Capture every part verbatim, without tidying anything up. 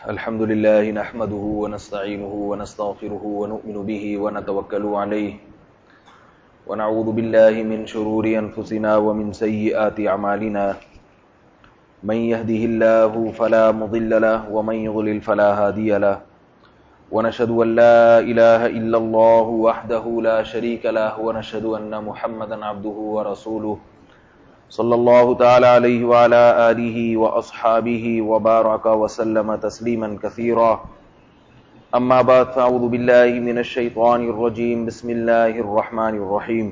الحمد لله نحمده ونستعينه ونستغفره ونؤمن به ونتوكل عليه ونعوذ بالله من شرور أنفسنا ومن سيئات أعمالنا من يهده الله فلا مضل له ومن يضلل فلا هادي له ونشهد أن لا إله إلا الله وحده لا شريك له ونشهد أن محمدا عبده ورسوله صلی اللہ تعالی علیہ وعلى آلہ واصحابہ وبارک وسلم تسلیما کثیرا اما بعد فاعوذ باللہ من الشیطان الرجیم بسم اللہ الرحمن الرحیم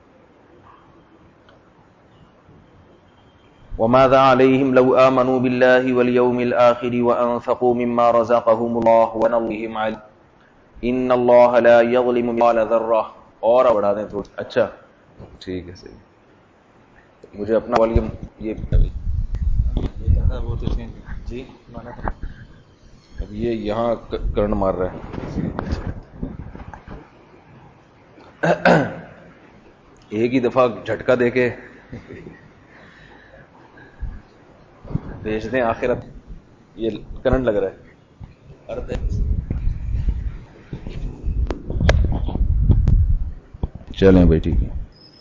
وماذا علیہم لو آمنوا باللہ والیوم الآخر وانفقوا مما رزقهم اللہ ونظرهم علیم ان اللہ لا یظلم مثقال ذرہ. اور بڑھا دیں تھوڑا. اچھا ٹھیک ہے صحیح. مجھے اپنا والیوم یہ جی اب یہ یہاں کرنٹ مار رہا ہے. ایک ہی دفعہ جھٹکا دے کے بھیج دیں آخرت. یہ کرنٹ لگ رہا ہے. چلیں بھائی ٹھیک ہے.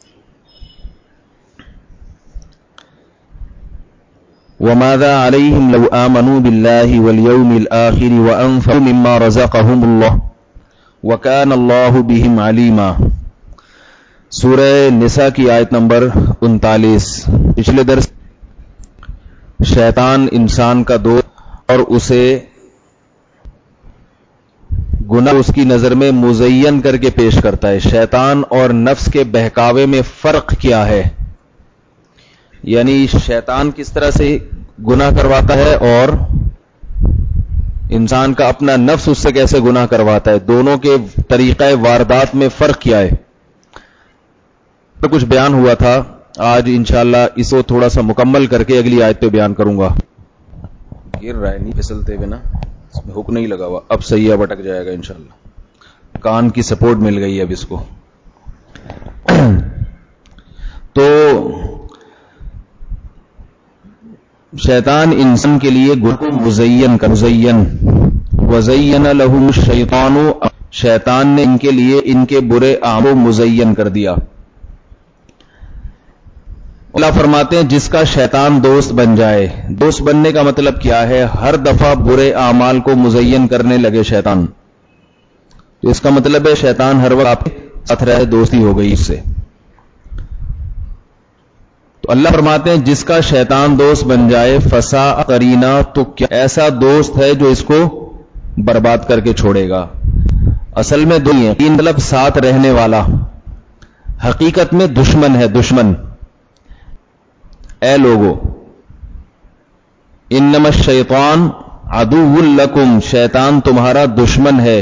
وماذا عليهم لو آمنوا بالله واليوم الآخر وأنفقوا مما رزقهم الله وكان الله بهم عليما. سورہ نساء کی آیت نمبر انتالیس. پچھلے درس شیطان انسان کا دوست اور اسے گناہ اس کی نظر میں مزین کر کے پیش کرتا ہے. شیطان اور نفس کے بہکاوے میں فرق کیا ہے؟ یعنی شیطان کس طرح سے گناہ کرواتا ہے اور انسان کا اپنا نفس اس سے کیسے گناہ کرواتا ہے. دونوں کے طریقہ واردات میں فرق کیا ہے؟ تو کچھ بیان ہوا تھا. آج انشاءاللہ اس کو تھوڑا سا مکمل کر کے اگلی آیت پہ بیان کروں گا. گر رہا ہے نہیں پھسلتے ہوئے نا, اس میں ہک نہیں لگا ہوا. اب صحیح ہے, بٹک جائے گا انشاءاللہ. کان کی سپورٹ مل گئی اب اس کو. تو شیطان انسان کے لیے گناہ کو مزین کر مزین وزین لہم الشیطان, شیطان نے ان کے لیے ان کے برے اعمال کو مزین کر دیا. اللہ فرماتے ہیں جس کا شیطان دوست بن جائے. دوست بننے کا مطلب کیا ہے؟ ہر دفعہ برے اعمال کو مزین کرنے لگے شیطان, تو اس کا مطلب ہے شیطان ہر وقت آپ کے ساتھ رہے, دوستی ہو گئی اس سے. تو اللہ فرماتے ہیں جس کا شیطان دوست بن جائے فساء قرینا, تو کیا ایسا دوست ہے جو اس کو برباد کر کے چھوڑے گا. اصل میں دو ہیں, تین مطلب ساتھ رہنے والا, حقیقت میں دشمن ہے. دشمن اے لوگو, انما الشیطان عدو لکم, شیطان تمہارا دشمن ہے.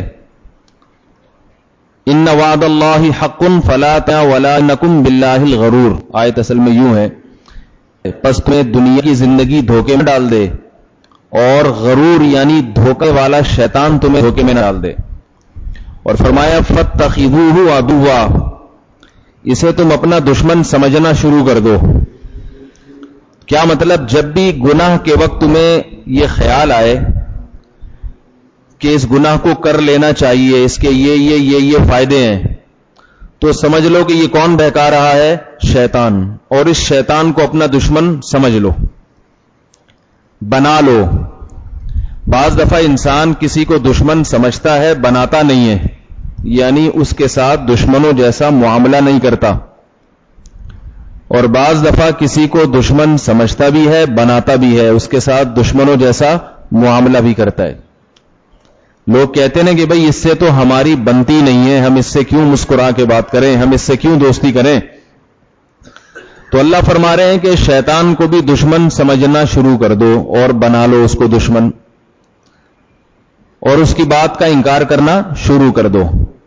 ان وعد اللہ حق فلا تولنکم باللہ الغرور. آیت اصل میں یوں ہے, پس تمہیں دنیا کی زندگی دھوکے میں ڈال دے اور غرور یعنی دھوکے والا شیطان تمہیں دھوکے میں نہ ڈال دے. اور فرمایا فاتخذوہ عدوا, اسے تم اپنا دشمن سمجھنا شروع کر دو. کیا مطلب؟ جب بھی گناہ کے وقت تمہیں یہ خیال آئے کہ اس گناہ کو کر لینا چاہیے, اس کے یہ یہ یہ یہ فائدے ہیں, تو سمجھ لو کہ یہ کون بہکا رہا ہے؟ شیطان. اور اس شیطان کو اپنا دشمن سمجھ لو, بنا لو. بعض دفعہ انسان کسی کو دشمن سمجھتا ہے, بناتا نہیں ہے, یعنی اس کے ساتھ دشمنوں جیسا معاملہ نہیں کرتا. اور بعض دفعہ کسی کو دشمن سمجھتا بھی ہے, بناتا بھی ہے, اس کے ساتھ دشمنوں جیسا معاملہ بھی کرتا ہے. لوگ کہتے ہیں کہ بھئی اس سے تو ہماری بنتی نہیں ہے, ہم اس سے کیوں مسکرا کے بات کریں, ہم اس سے کیوں دوستی کریں. تو اللہ فرما رہے ہیں کہ شیطان کو بھی دشمن سمجھنا شروع کر دو اور بنا لو اس کو دشمن, اور اس کی بات کا انکار کرنا شروع کر دو.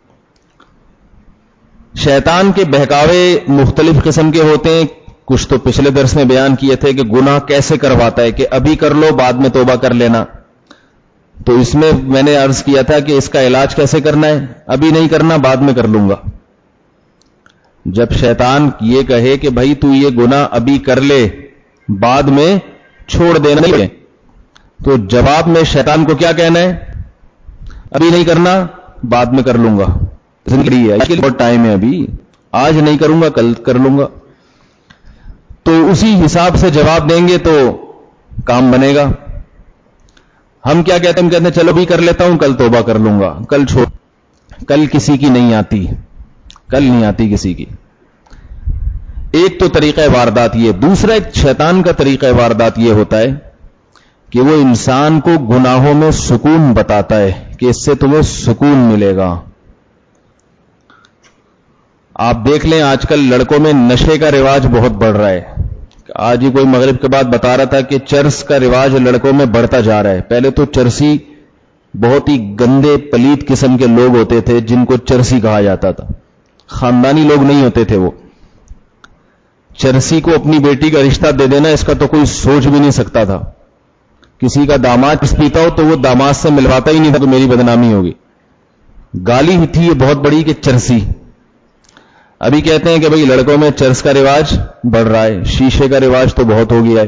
شیطان کے بہکاوے مختلف قسم کے ہوتے ہیں. کچھ تو پچھلے درس میں بیان کیے تھے کہ گناہ کیسے کرواتا ہے, کہ ابھی کر لو بعد میں توبہ کر لینا. تو اس میں میں نے عرض کیا تھا کہ اس کا علاج کیسے کرنا ہے, ابھی نہیں کرنا, بعد میں کر لوں گا. جب شیطان یہ کہے کہ بھائی تو یہ گناہ ابھی کر لے بعد میں چھوڑ دینا, تو جواب میں شیطان کو کیا کہنا ہے؟ ابھی نہیں کرنا، بعد میں کر لوں گا، زندگی ہے اس کے لیے بہت ٹائم ہے، ابھی آج نہیں کروں گا کل کر لوں گا. تو اسی حساب سے جواب دیں گے تو کام بنے گا. ہم کیا کہتے ہیں؟ ہم کہتے ہیں چلو بھی کر لیتا ہوں، کل توبہ کر لوں گا، کل چھوڑ. کل کسی کی نہیں آتی، کل نہیں آتی کسی کی. ایک تو طریقہ واردات یہ. دوسرا ایک شیطان کا طریقہ واردات یہ ہوتا ہے کہ وہ انسان کو گناہوں میں سکون بتاتا ہے کہ اس سے تمہیں سکون ملے گا. آپ دیکھ لیں آج کل لڑکوں میں نشے کا رواج بہت بڑھ رہا ہے. آج ہی کوئی مغرب کے بعد بتا رہا تھا کہ چرس کا رواج لڑکوں میں بڑھتا جا رہا ہے. پہلے تو چرسی بہت ہی گندے پلیت قسم کے لوگ ہوتے تھے جن کو چرسی کہا جاتا تھا، خاندانی لوگ نہیں ہوتے تھے. وہ چرسی کو اپنی بیٹی کا رشتہ دے دینا اس کا تو کوئی سوچ بھی نہیں سکتا تھا. کسی کا داماد پیتا ہو تو وہ داماد سے ملواتا ہی نہیں تھا، تو میری بدنامی ہوگی. گالی ہی تھی یہ بہت بڑی کہ چرسی. ابھی کہتے ہیں کہ بھئی لڑکوں میں چرس کا رواج بڑھ رہا ہے، شیشے کا رواج تو بہت ہو گیا ہے.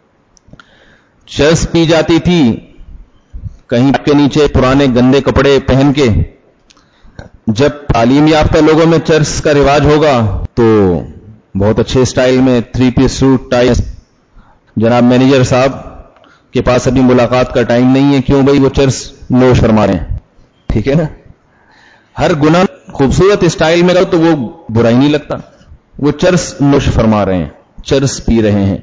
چرس پی جاتی تھی کہیں کے نیچے پرانے گندے کپڑے پہن کے. جب تعلیم یافتہ لوگوں میں چرس کا رواج ہوگا تو بہت اچھے سٹائل میں تھری پیس سوٹ ٹائی. جناب مینیجر صاحب کے پاس ابھی ملاقات کا ٹائم نہیں ہے، کیوں بھئی وہ چرس نوش فرما رہے ہیں. ٹھیک ہے نا؟ ہر گناہ خوبصورت اسٹائل میں کرو تو وہ برائی نہیں لگتا. وہ چرس نوش فرما رہے ہیں، چرس پی رہے ہیں.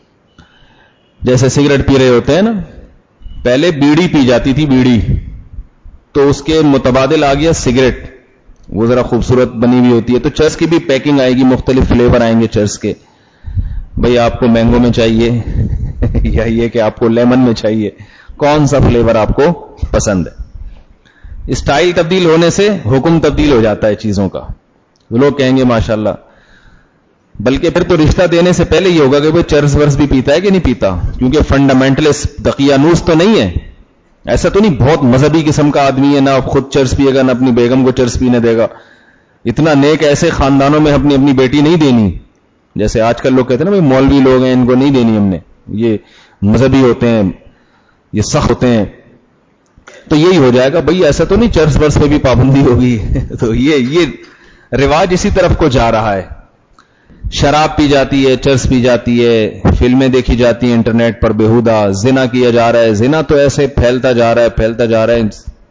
جیسے سگریٹ پی رہے ہوتے ہیں نا. پہلے بیڑی پی جاتی تھی، بیڑی، تو اس کے متبادل آ گیا سگریٹ. وہ ذرا خوبصورت بنی ہوئی ہوتی ہے. تو چرس کی بھی پیکنگ آئے گی، مختلف فلیور آئیں گے چرس کے. بھئی آپ کو مینگو میں چاہیے یا یہ کہ آپ کو لیمن میں چاہیے، کون سا فلیور آپ کو پسند ہے. اسٹائل تبدیل ہونے سے حکم تبدیل ہو جاتا ہے چیزوں کا. لوگ کہیں گے ماشاءاللہ. بلکہ پھر تو رشتہ دینے سے پہلے یہ ہوگا کہ وہ چرس ورس بھی پیتا ہے کہ نہیں پیتا، کیونکہ فنڈامنٹلسٹ دقیانوس تو نہیں ہے. ایسا تو نہیں بہت مذہبی قسم کا آدمی ہے، نہ خود چرس پیے گا نہ اپنی بیگم کو چرس پینے دے گا. اتنا نیک ایسے خاندانوں میں اپنی اپنی بیٹی نہیں دینی. جیسے آج کل لوگ کہتے ہیں نا بھئی مولوی لوگ ہیں ان کو نہیں دینی ہم نے، یہ مذہبی ہوتے ہیں، یہ سخت ہوتے ہیں. تو یہی ہو جائے گا. بھئی ایسا تو نہیں چرس ورس پہ بھی پابندی ہوگی. تو یہ یہ رواج اسی طرف کو جا رہا ہے. شراب پی جاتی ہے، چرس پی جاتی ہے، فلمیں دیکھی جاتی ہیں انٹرنیٹ پر بیہودہ، زنا کیا جا رہا ہے. زنا تو ایسے پھیلتا جا رہا ہے پھیلتا جا رہا ہے.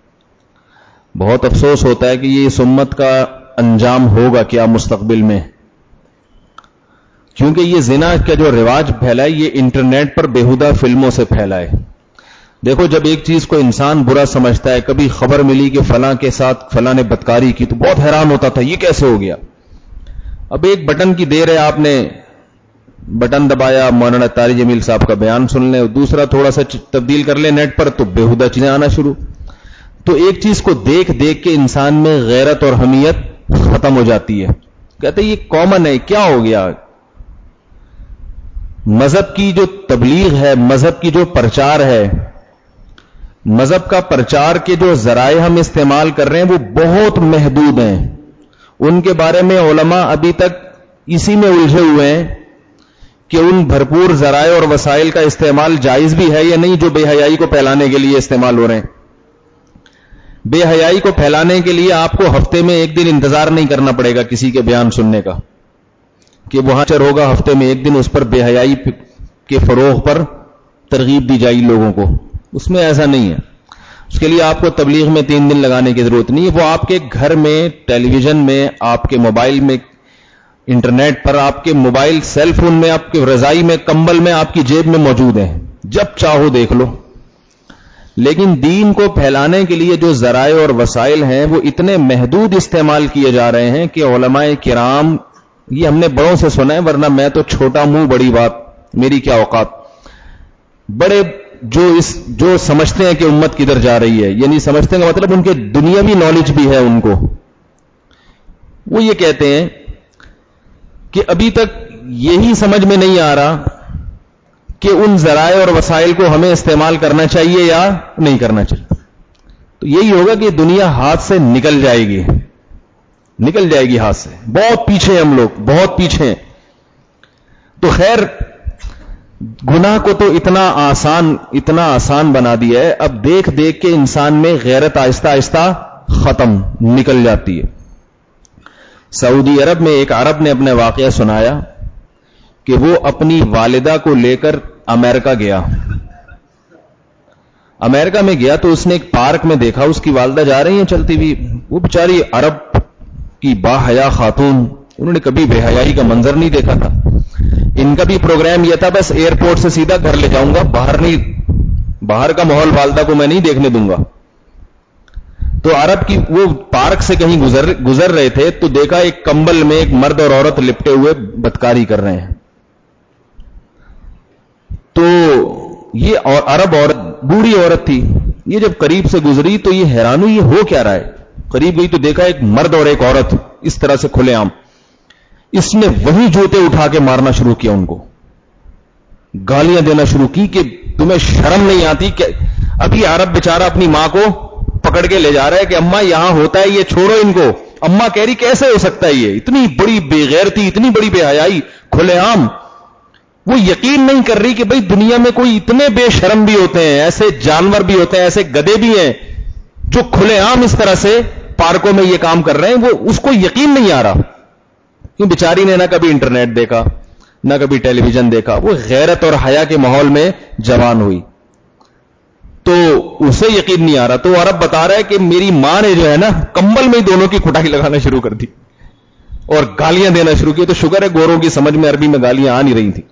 بہت افسوس ہوتا ہے کہ یہ اس امت کا انجام ہوگا کیا مستقبل میں. کیونکہ یہ زنا کا جو رواج پھیلا ہے یہ انٹرنیٹ پر بیہودہ فلموں سے پھیلا ہے. دیکھو جب ایک چیز کو انسان برا سمجھتا ہے، کبھی خبر ملی کہ فلاں کے ساتھ فلاں نے بدکاری کی تو بہت حیران ہوتا تھا یہ کیسے ہو گیا. اب ایک بٹن کی دیر ہے، آپ نے بٹن دبایا، مولانا طارق جمیل صاحب کا بیان سن لیں، دوسرا تھوڑا سا تبدیل کر لیں نیٹ پر تو بیہودہ چیزیں آنا شروع. تو ایک چیز کو دیکھ دیکھ کے انسان میں غیرت اور حمیت ختم ہو جاتی ہے. کہتے ہیں یہ کامن ہے، کیا ہو گیا. مذہب کی جو تبلیغ ہے، مذہب کی جو پرچار ہے، مذہب کا پرچار کے جو ذرائع ہم استعمال کر رہے ہیں وہ بہت محدود ہیں. ان کے بارے میں علماء ابھی تک اسی میں الجھے ہوئے ہیں کہ ان بھرپور ذرائع اور وسائل کا استعمال جائز بھی ہے یا نہیں جو بے حیائی کو پھیلانے کے لیے استعمال ہو رہے ہیں. بے حیائی کو پھیلانے کے لیے آپ کو ہفتے میں ایک دن انتظار نہیں کرنا پڑے گا کسی کے بیان سننے کا کہ وہاں چر ہوگا ہفتے میں ایک دن اس پر بے حیائی کے فروغ پر ترغیب دی جائے لوگوں کو. اس میں ایسا نہیں ہے. اس کے لیے آپ کو تبلیغ میں تین دن لگانے کی ضرورت نہیں ہے. وہ آپ کے گھر میں، ٹیلی ویژن میں، آپ کے موبائل میں، انٹرنیٹ پر، آپ کے موبائل سیل فون میں، آپ کے رضائی میں، کمبل میں، آپ کی جیب میں موجود ہیں. جب چاہو دیکھ لو. لیکن دین کو پھیلانے کے لیے جو ذرائع اور وسائل ہیں وہ اتنے محدود استعمال کیے جا رہے ہیں کہ علماء کرام، یہ ہم نے بڑوں سے سنا ہے، ورنہ میں تو چھوٹا منہ بڑی بات، میری کیا اوقات. بڑے جو اس جو سمجھتے ہیں کہ امت کدھر جا رہی ہے، یعنی سمجھتے ہیں مطلب ان کے دنیاوی نالج بھی ہے ان کو، وہ یہ کہتے ہیں کہ ابھی تک یہی سمجھ میں نہیں آ رہا کہ ان ذرائع اور وسائل کو ہمیں استعمال کرنا چاہیے یا نہیں کرنا چاہیے. تو یہی ہوگا کہ دنیا ہاتھ سے نکل جائے گی، نکل جائے گی ہاتھ سے. بہت پیچھے ہم لوگ، بہت پیچھے. تو خیر گناہ کو تو اتنا آسان اتنا آسان بنا دیا ہے، اب دیکھ دیکھ کے انسان میں غیرت آہستہ آہستہ ختم نکل جاتی ہے. سعودی عرب میں ایک عرب نے اپنے واقعہ سنایا کہ وہ اپنی والدہ کو لے کر امریکہ گیا. امریکہ میں گیا تو اس نے ایک پارک میں دیکھا اس کی والدہ جا رہی ہیں چلتی ہوئی. وہ بیچاری عرب کی با حیا خاتون، انہوں نے کبھی بے حیائی کا منظر نہیں دیکھا تھا. ان کا بھی پروگرام یہ تھا بس ایئرپورٹ سے سیدھا گھر لے جاؤں گا، باہر نہیں، باہر کا ماحول والدہ کو میں نہیں دیکھنے دوں گا. تو عرب کی وہ پارک سے کہیں گزر گزر رہے تھے تو دیکھا ایک کمبل میں ایک مرد اور عورت لپٹے ہوئے بدکاری کر رہے ہیں. تو یہ اور عرب عورت بوڑھی عورت تھی. یہ جب قریب سے گزری تو یہ حیران ہوئی یہ ہو کیا رہا ہے. قریب گئی تو دیکھا ایک مرد اور ایک عورت اس طرح سے کھلے عام. اس نے وہی جوتے اٹھا کے مارنا شروع کیا، ان کو گالیاں دینا شروع کی کہ تمہیں شرم نہیں آتی. کہ ابھی عرب بیچارہ اپنی ماں کو پکڑ کے لے جا رہا ہے کہ اماں یہاں ہوتا ہے یہ چھوڑو ان کو. اماں کہہ رہی کیسے ہو سکتا ہے یہ اتنی بڑی بے غیرتی، اتنی بڑی بے حیائی کھلے عام. وہ یقین نہیں کر رہی کہ بھئی دنیا میں کوئی اتنے بے شرم بھی ہوتے ہیں، ایسے جانور بھی ہوتے ہیں، ایسے گدھے بھی ہیں جو کھلے عام اس طرح سے پارکوں میں یہ کام کر رہے ہیں. وہ اس کو یقین نہیں آ رہا کہ بیچاری نے نہ کبھی انٹرنیٹ دیکھا نہ کبھی ٹیلی ویژن دیکھا. وہ غیرت اور حیا کے ماحول میں جوان ہوئی تو اسے یقین نہیں آ رہا. تو عرب بتا رہا ہے کہ میری ماں نے جو ہے نا کمبل میں ہی دونوں کی کھٹائی لگانا شروع کر دی اور گالیاں دینا شروع کی. تو شکر ہے گوروں کی سمجھ میں عربی میں گالیاں آ نہیں رہی تھی.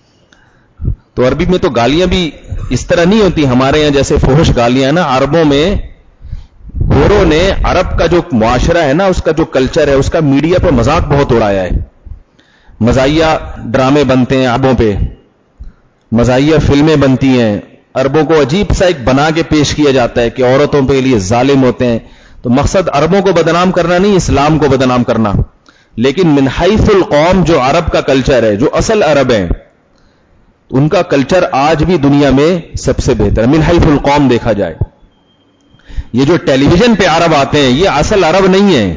تو عربی میں تو گالیاں بھی اس طرح نہیں ہوتی ہمارے یہاں جیسے فحش گالیاں نا. عربوں میں گوروں نے عرب کا جو معاشرہ ہے نا، اس کا جو کلچر ہے، اس کا میڈیا پہ مذاق بہت اڑایا ہے. مزاحیہ ڈرامے بنتے ہیں عربوں پہ، مزاحیہ فلمیں بنتی ہیں. عربوں کو عجیب سا ایک بنا کے پیش کیا جاتا ہے کہ عورتوں کے لیے ظالم ہوتے ہیں. تو مقصد عربوں کو بدنام کرنا نہیں، اسلام کو بدنام کرنا. لیکن من حیث القوم جو عرب کا کلچر ہے، جو اصل عرب ہیں، ان کا کلچر آج بھی دنیا میں سب سے بہتر ہے. من حیث القوم دیکھا جائے، یہ جو ٹیلی ویژن پہ عرب آتے ہیں یہ اصل عرب نہیں ہیں.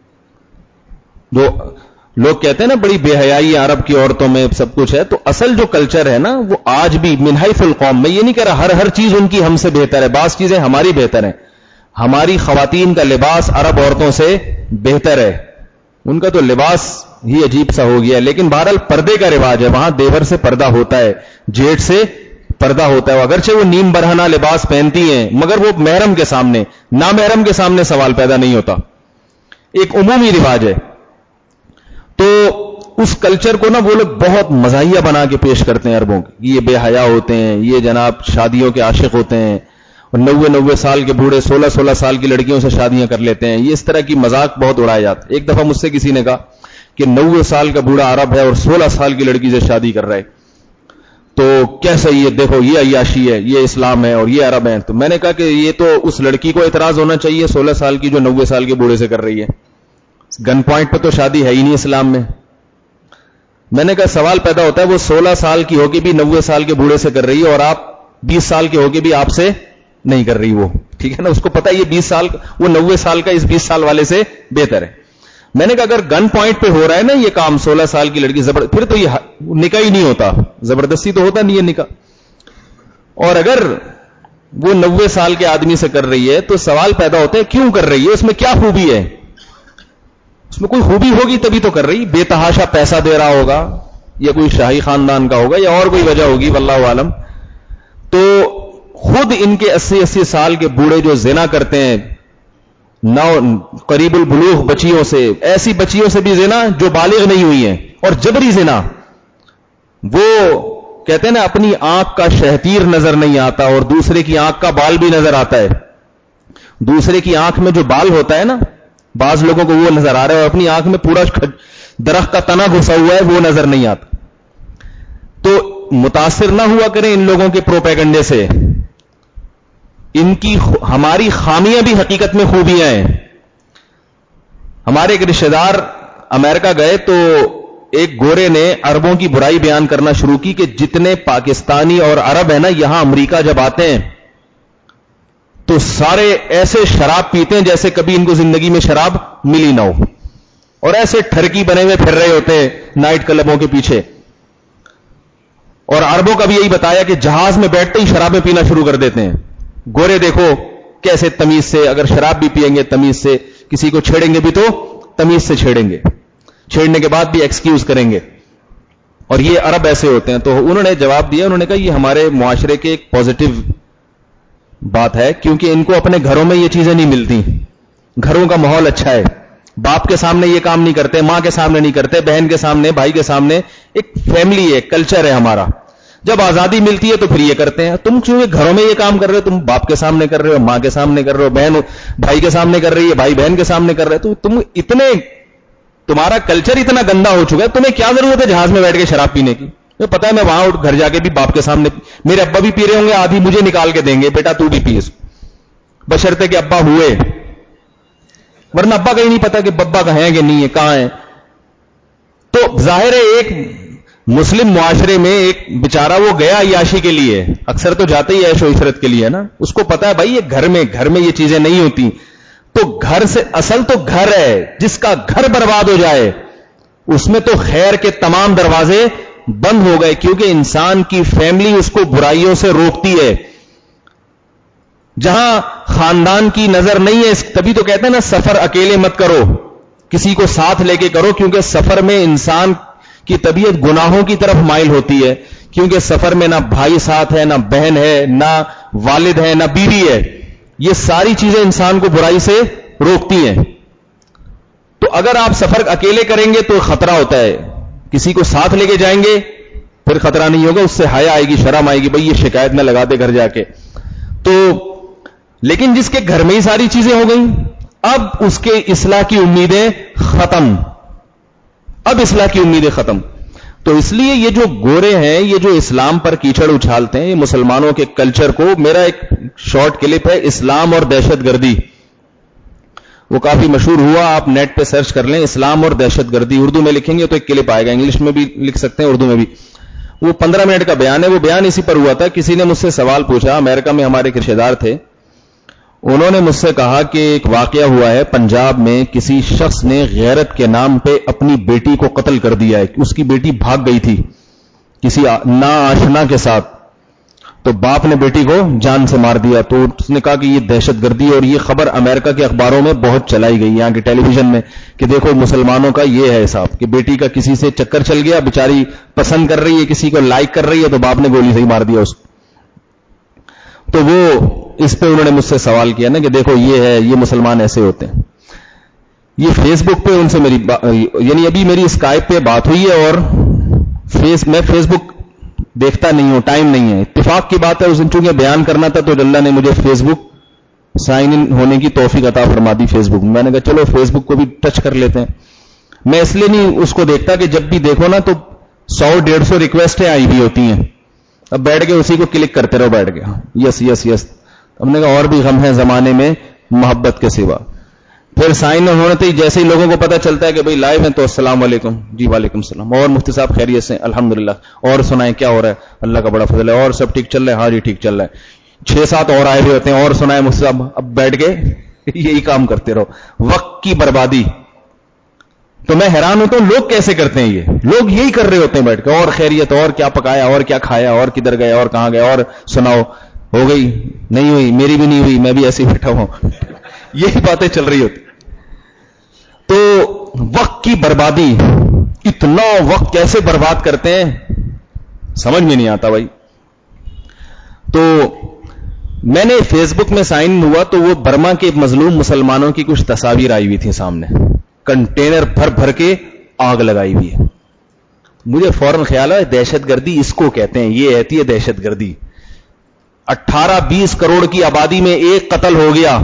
جو لوگ کہتے ہیں نا بڑی بے حیائی عرب کی عورتوں میں سب کچھ ہے، تو اصل جو کلچر ہے نا وہ آج بھی من حیث القوم. میں یہ نہیں کہہ رہا ہر ہر چیز ان کی ہم سے بہتر ہے، بعض چیزیں ہماری بہتر ہیں. ہماری خواتین کا لباس عرب عورتوں سے بہتر ہے. ان کا تو لباس ہی عجیب سا ہو گیا. لیکن بہرحال پردے کا رواج ہے، وہاں دیور سے پردہ ہوتا ہے، جیٹ سے پردہ ہوتا ہے. اگرچہ وہ نیم برہنہ لباس پہنتی ہیں مگر وہ محرم کے سامنے، نامحرم کے سامنے سوال پیدا نہیں ہوتا. ایک عمومی رواج ہے. تو اس کلچر کو نا وہ لوگ بہت مزاحیہ بنا کے پیش کرتے ہیں عربوں کے. یہ بے حیا ہوتے ہیں، یہ جناب شادیوں کے عاشق ہوتے ہیں، اور نوے نوے سال کے بوڑھے سولہ سولہ سال کی لڑکیوں سے شادیاں کر لیتے ہیں. یہ اس طرح کی مذاق بہت اڑایا جاتا ہے. ایک دفعہ مجھ سے کسی نے کہا کہ نوے سال کا بوڑھا عرب ہے اور سولہ سال کی لڑکی سے شادی کر رہا ہے تو کیسے یہ دیکھو یہ عیاشی ہے، یہ اسلام ہے اور یہ عرب ہیں. تو میں نے کہا کہ یہ تو اس لڑکی کو اعتراض ہونا چاہیے سولہ سال کی جو نوے سال کے بوڑھے سے کر رہی ہے. گن پوائنٹ پہ تو شادی ہے ہی نہیں اسلام میں. میں نے کہا سوال پیدا ہوتا ہے وہ سولہ سال کی ہو کے بھی نوے سال کے بوڑھے سے کر رہی ہے اور آپ بیس سال کے ہو کے بھی آپ سے نہیں کر رہی. وہ ٹھیک ہے نا، اس کو پتا ہے یہ بیس سال وہ نوے سال کا اس بیس سال والے سے بہتر ہے. میں نے کہا اگر گن پوائنٹ پہ ہو رہا ہے نا یہ کام سولہ سال کی لڑکی زبر پھر تو یہ نکاح ہی نہیں ہوتا، زبردستی تو ہوتا نہیں ہے نکاح. اور اگر وہ نوے سال کے آدمی سے کر رہی ہے تو سوال پیدا ہوتا ہے کیوں کر رہی ہے، اس میں کیا خوبی ہے؟ اس میں کوئی خوبی ہوگی تبھی تو کر رہی. بے تحاشا پیسہ دے رہا ہوگا یا کوئی شاہی خاندان کا ہوگا یا اور کوئی وجہ ہوگی واللہ عالم. تو خود ان کے اسی اسی سال کے بوڑھے جو زنا کرتے ہیں نو قریب البلوغ بچیوں سے، ایسی بچیوں سے بھی زنا جو بالغ نہیں ہوئی ہیں اور جبری زنا. وہ کہتے ہیں نا اپنی آنکھ کا شہتیر نظر نہیں آتا اور دوسرے کی آنکھ کا بال بھی نظر آتا ہے. دوسرے کی آنکھ میں جو بال ہوتا ہے نا بعض لوگوں کو وہ نظر آ رہا ہے اور اپنی آنکھ میں پورا درخت کا تنا گھسا ہوا ہے وہ نظر نہیں آتا. تو متاثر نہ ہوا کریں ان لوگوں کے پروپیگنڈے سے. ان کی ہماری خامیاں بھی حقیقت میں خوبیاں ہیں. ہمارے ایک رشتہ دار امریکہ گئے تو ایک گورے نے عربوں کی برائی بیان کرنا شروع کی کہ جتنے پاکستانی اور عرب ہیں نا یہاں امریکہ جب آتے ہیں تو سارے ایسے شراب پیتے ہیں جیسے کبھی ان کو زندگی میں شراب ملی نہ ہو اور ایسے ٹھرکی بنے ہوئے پھر رہے ہوتے ہیں نائٹ کلبوں کے پیچھے. اور عربوں کا بھی یہی بتایا کہ جہاز میں بیٹھتے ہی شرابیں پینا شروع کر دیتے ہیں. گورے دیکھو کیسے تمیز سے, اگر شراب بھی پیئیں گے تمیز سے, کسی کو چھیڑیں گے بھی تو تمیز سے چھیڑیں گے, چھیڑنے کے بعد بھی ایکسکیوز کریں گے. اور یہ عرب ایسے ہوتے ہیں. تو انہوں نے جواب دیا, انہوں نے کہا یہ ہمارے معاشرے کے ایک پازیٹو بات ہے, کیونکہ ان کو اپنے گھروں میں یہ چیزیں نہیں ملتی, گھروں کا ماحول اچھا ہے, باپ کے سامنے یہ کام نہیں کرتے, ماں کے سامنے نہیں کرتے, بہن کے سامنے, بھائی کے سامنے, ایک فیملی ہے, کلچر ہے ہمارا. جب آزادی ملتی ہے تو پھر یہ کرتے ہیں. تم چونکہ گھروں میں یہ کام کر رہے ہو, تم باپ کے سامنے کر رہے ہو, ماں کے سامنے کر رہے ہو, بہن بھائی کے سامنے کر رہی ہے, بھائی بہن کے سامنے کر رہے, تو تم اتنے, تمہارا کلچر اتنا گندا ہو چکا ہے, تمہیں کیا ضرورت ہے جہاز میں بیٹھ کے شراب پینے کی؟ پتا ہے میں وہاں گھر جا کے بھی باپ کے سامنے, میرے ابا بھی پی رہے ہوں گے, آدھی مجھے نکال کے دیں گے, بیٹا تو بھی پیس, بشرطے کہ ابا ہوئے, ورنہ ابا کا ہی نہیں پتا کہ ببا کا ہے کہ نہیں ہے, کہاں ہے. تو ظاہر ہے ایک مسلم معاشرے میں ایک بیچارہ وہ گیا عیاشی کے لیے, اکثر تو جاتے ہی عیش و عشرت کے لیے نا, اس کو پتا ہے بھائی یہ گھر میں گھر میں یہ چیزیں نہیں ہوتی. تو گھر سے اصل تو گھر ہے, جس کا گھر برباد ہو جائے اس میں تو خیر کے تمام دروازے بند ہو گئے, کیونکہ انسان کی فیملی اس کو برائیوں سے روکتی ہے. جہاں خاندان کی نظر نہیں ہے, تبھی تو کہتے ہیں نا سفر اکیلے مت کرو, کسی کو ساتھ لے کے کرو, کیونکہ سفر میں انسان کی طبیعت گناہوں کی طرف مائل ہوتی ہے, کیونکہ سفر میں نہ بھائی ساتھ ہے, نہ بہن ہے, نہ والد ہے, نہ بیوی ہے, یہ ساری چیزیں انسان کو برائی سے روکتی ہیں. تو اگر آپ سفر اکیلے کریں گے تو خطرہ ہوتا ہے, کسی کو ساتھ لے کے جائیں گے پھر خطرہ نہیں ہوگا, اس سے حیا آئے گی, شرم آئے گی, بھئی یہ شکایت نہ لگا دے گھر جا کے. تو لیکن جس کے گھر میں ہی ساری چیزیں ہو گئیں, اب اس کے اصلاح کی امیدیں ختم, اب اصلاح کی امیدیں ختم. تو اس لیے یہ جو گورے ہیں, یہ جو اسلام پر کیچڑ اچھالتے ہیں, یہ مسلمانوں کے کلچر کو, میرا ایک شارٹ کلپ ہے اسلام اور دہشت گردی, وہ کافی مشہور ہوا, آپ نیٹ پہ سرچ کر لیں اسلام اور دہشت گردی, اردو میں لکھیں گے تو ایک کلپ آئے گا, انگلش میں بھی لکھ سکتے ہیں, اردو میں بھی. وہ پندرہ منٹ کا بیان ہے. وہ بیان اسی پر ہوا تھا, کسی نے مجھ سے سوال پوچھا, امریکہ میں ہمارے رشتہ دار تھے, انہوں نے مجھ سے کہا کہ ایک واقعہ ہوا ہے پنجاب میں, کسی شخص نے غیرت کے نام پہ اپنی بیٹی کو قتل کر دیا ہے. اس کی بیٹی بھاگ گئی تھی کسی ناآشنا کے ساتھ, تو باپ نے بیٹی کو جان سے مار دیا. تو اس نے کہا کہ یہ دہشت گردی, اور یہ خبر امریکہ کے اخباروں میں بہت چلائی گئی, یہاں کے ٹیلی ویژن میں, کہ دیکھو مسلمانوں کا یہ ہے حساب, کہ بیٹی کا کسی سے چکر چل گیا, بیچاری پسند کر رہی ہے, کسی کو لائک کر رہی ہے, تو باپ نے گولی سے ہی مار دیا اس کو. تو وہ اس پہ انہوں نے مجھ سے سوال کیا نا کہ دیکھو یہ ہے, یہ مسلمان ایسے ہوتے ہیں. یہ فیس بک پہ ان سے میری یعنی ابھی میری اسکائپ پہ بات ہوئی ہے, اور فیس میں فیس بک دیکھتا نہیں ہوں, ٹائم نہیں ہے. اتفاق کی بات ہے اس دن چونکہ بیان کرنا تھا تو اللہ نے مجھے فیس بک سائن ان ہونے کی توفیق عطا فرما دی فیس بک. میں نے کہا چلو فیس بک کو بھی ٹچ کر لیتے ہیں. میں اس لیے نہیں اس کو دیکھتا کہ جب بھی دیکھو نا تو سو ڈیڑھ سو ریکویسٹیں آئی ہوئی ہوتی ہیں, اب بیٹھ کے اسی کو کلک کرتے رہو بیٹھ کے, یس یس یس. ہم نے کہا اور بھی غم ہے زمانے میں محبت کے سوا. پھر سائن ہونے تھے, جیسے ہی لوگوں کو پتہ چلتا ہے کہ بھئی لائیو ہیں تو السلام علیکم, جی وعلیکم السلام, اور مفتی صاحب خیریت سے, الحمدللہ, اور سنائیں کیا ہو رہا ہے, اللہ کا بڑا فضل ہے, اور سب ٹھیک چل رہا ہے, ہاں جی ٹھیک چل رہا ہے. چھ سات اور آئے ہوئے ہوتے ہیں, اور سنائیں مفتی صاحب, اب بیٹھ کے یہی کام کرتے رہو, وقت کی بربادی. تو میں حیران ہوتا ہوں لوگ کیسے کرتے ہیں, یہ لوگ یہی کر رہے ہوتے ہیں بیٹھ کے, اور خیریت, اور کیا پکایا, اور کیا کھایا, اور کدھر گئے, اور کہاں گئے, اور سناؤ, ہو گئی, نہیں ہوئی, میری بھی نہیں ہوئی, میں بھی ایسے ہی بیٹھا ہوں, یہی باتیں چل رہی ہوتی. تو وقت کی بربادی, اتنا وقت کیسے برباد کرتے ہیں سمجھ میں نہیں آتا بھائی. تو میں نے فیس بک میں سائن ہوا تو وہ برما کے مظلوم مسلمانوں کی کچھ تصاویر آئی ہوئی تھی سامنے, کنٹینر بھر بھر کے آگ لگائی ہوئی ہے. مجھے فوراً خیال ہے دہشت گردی اس کو کہتے ہیں, یہ رہتی ہے دہشت گردی. اٹھارہ بیس کروڑ کی آبادی میں ایک قتل ہو گیا,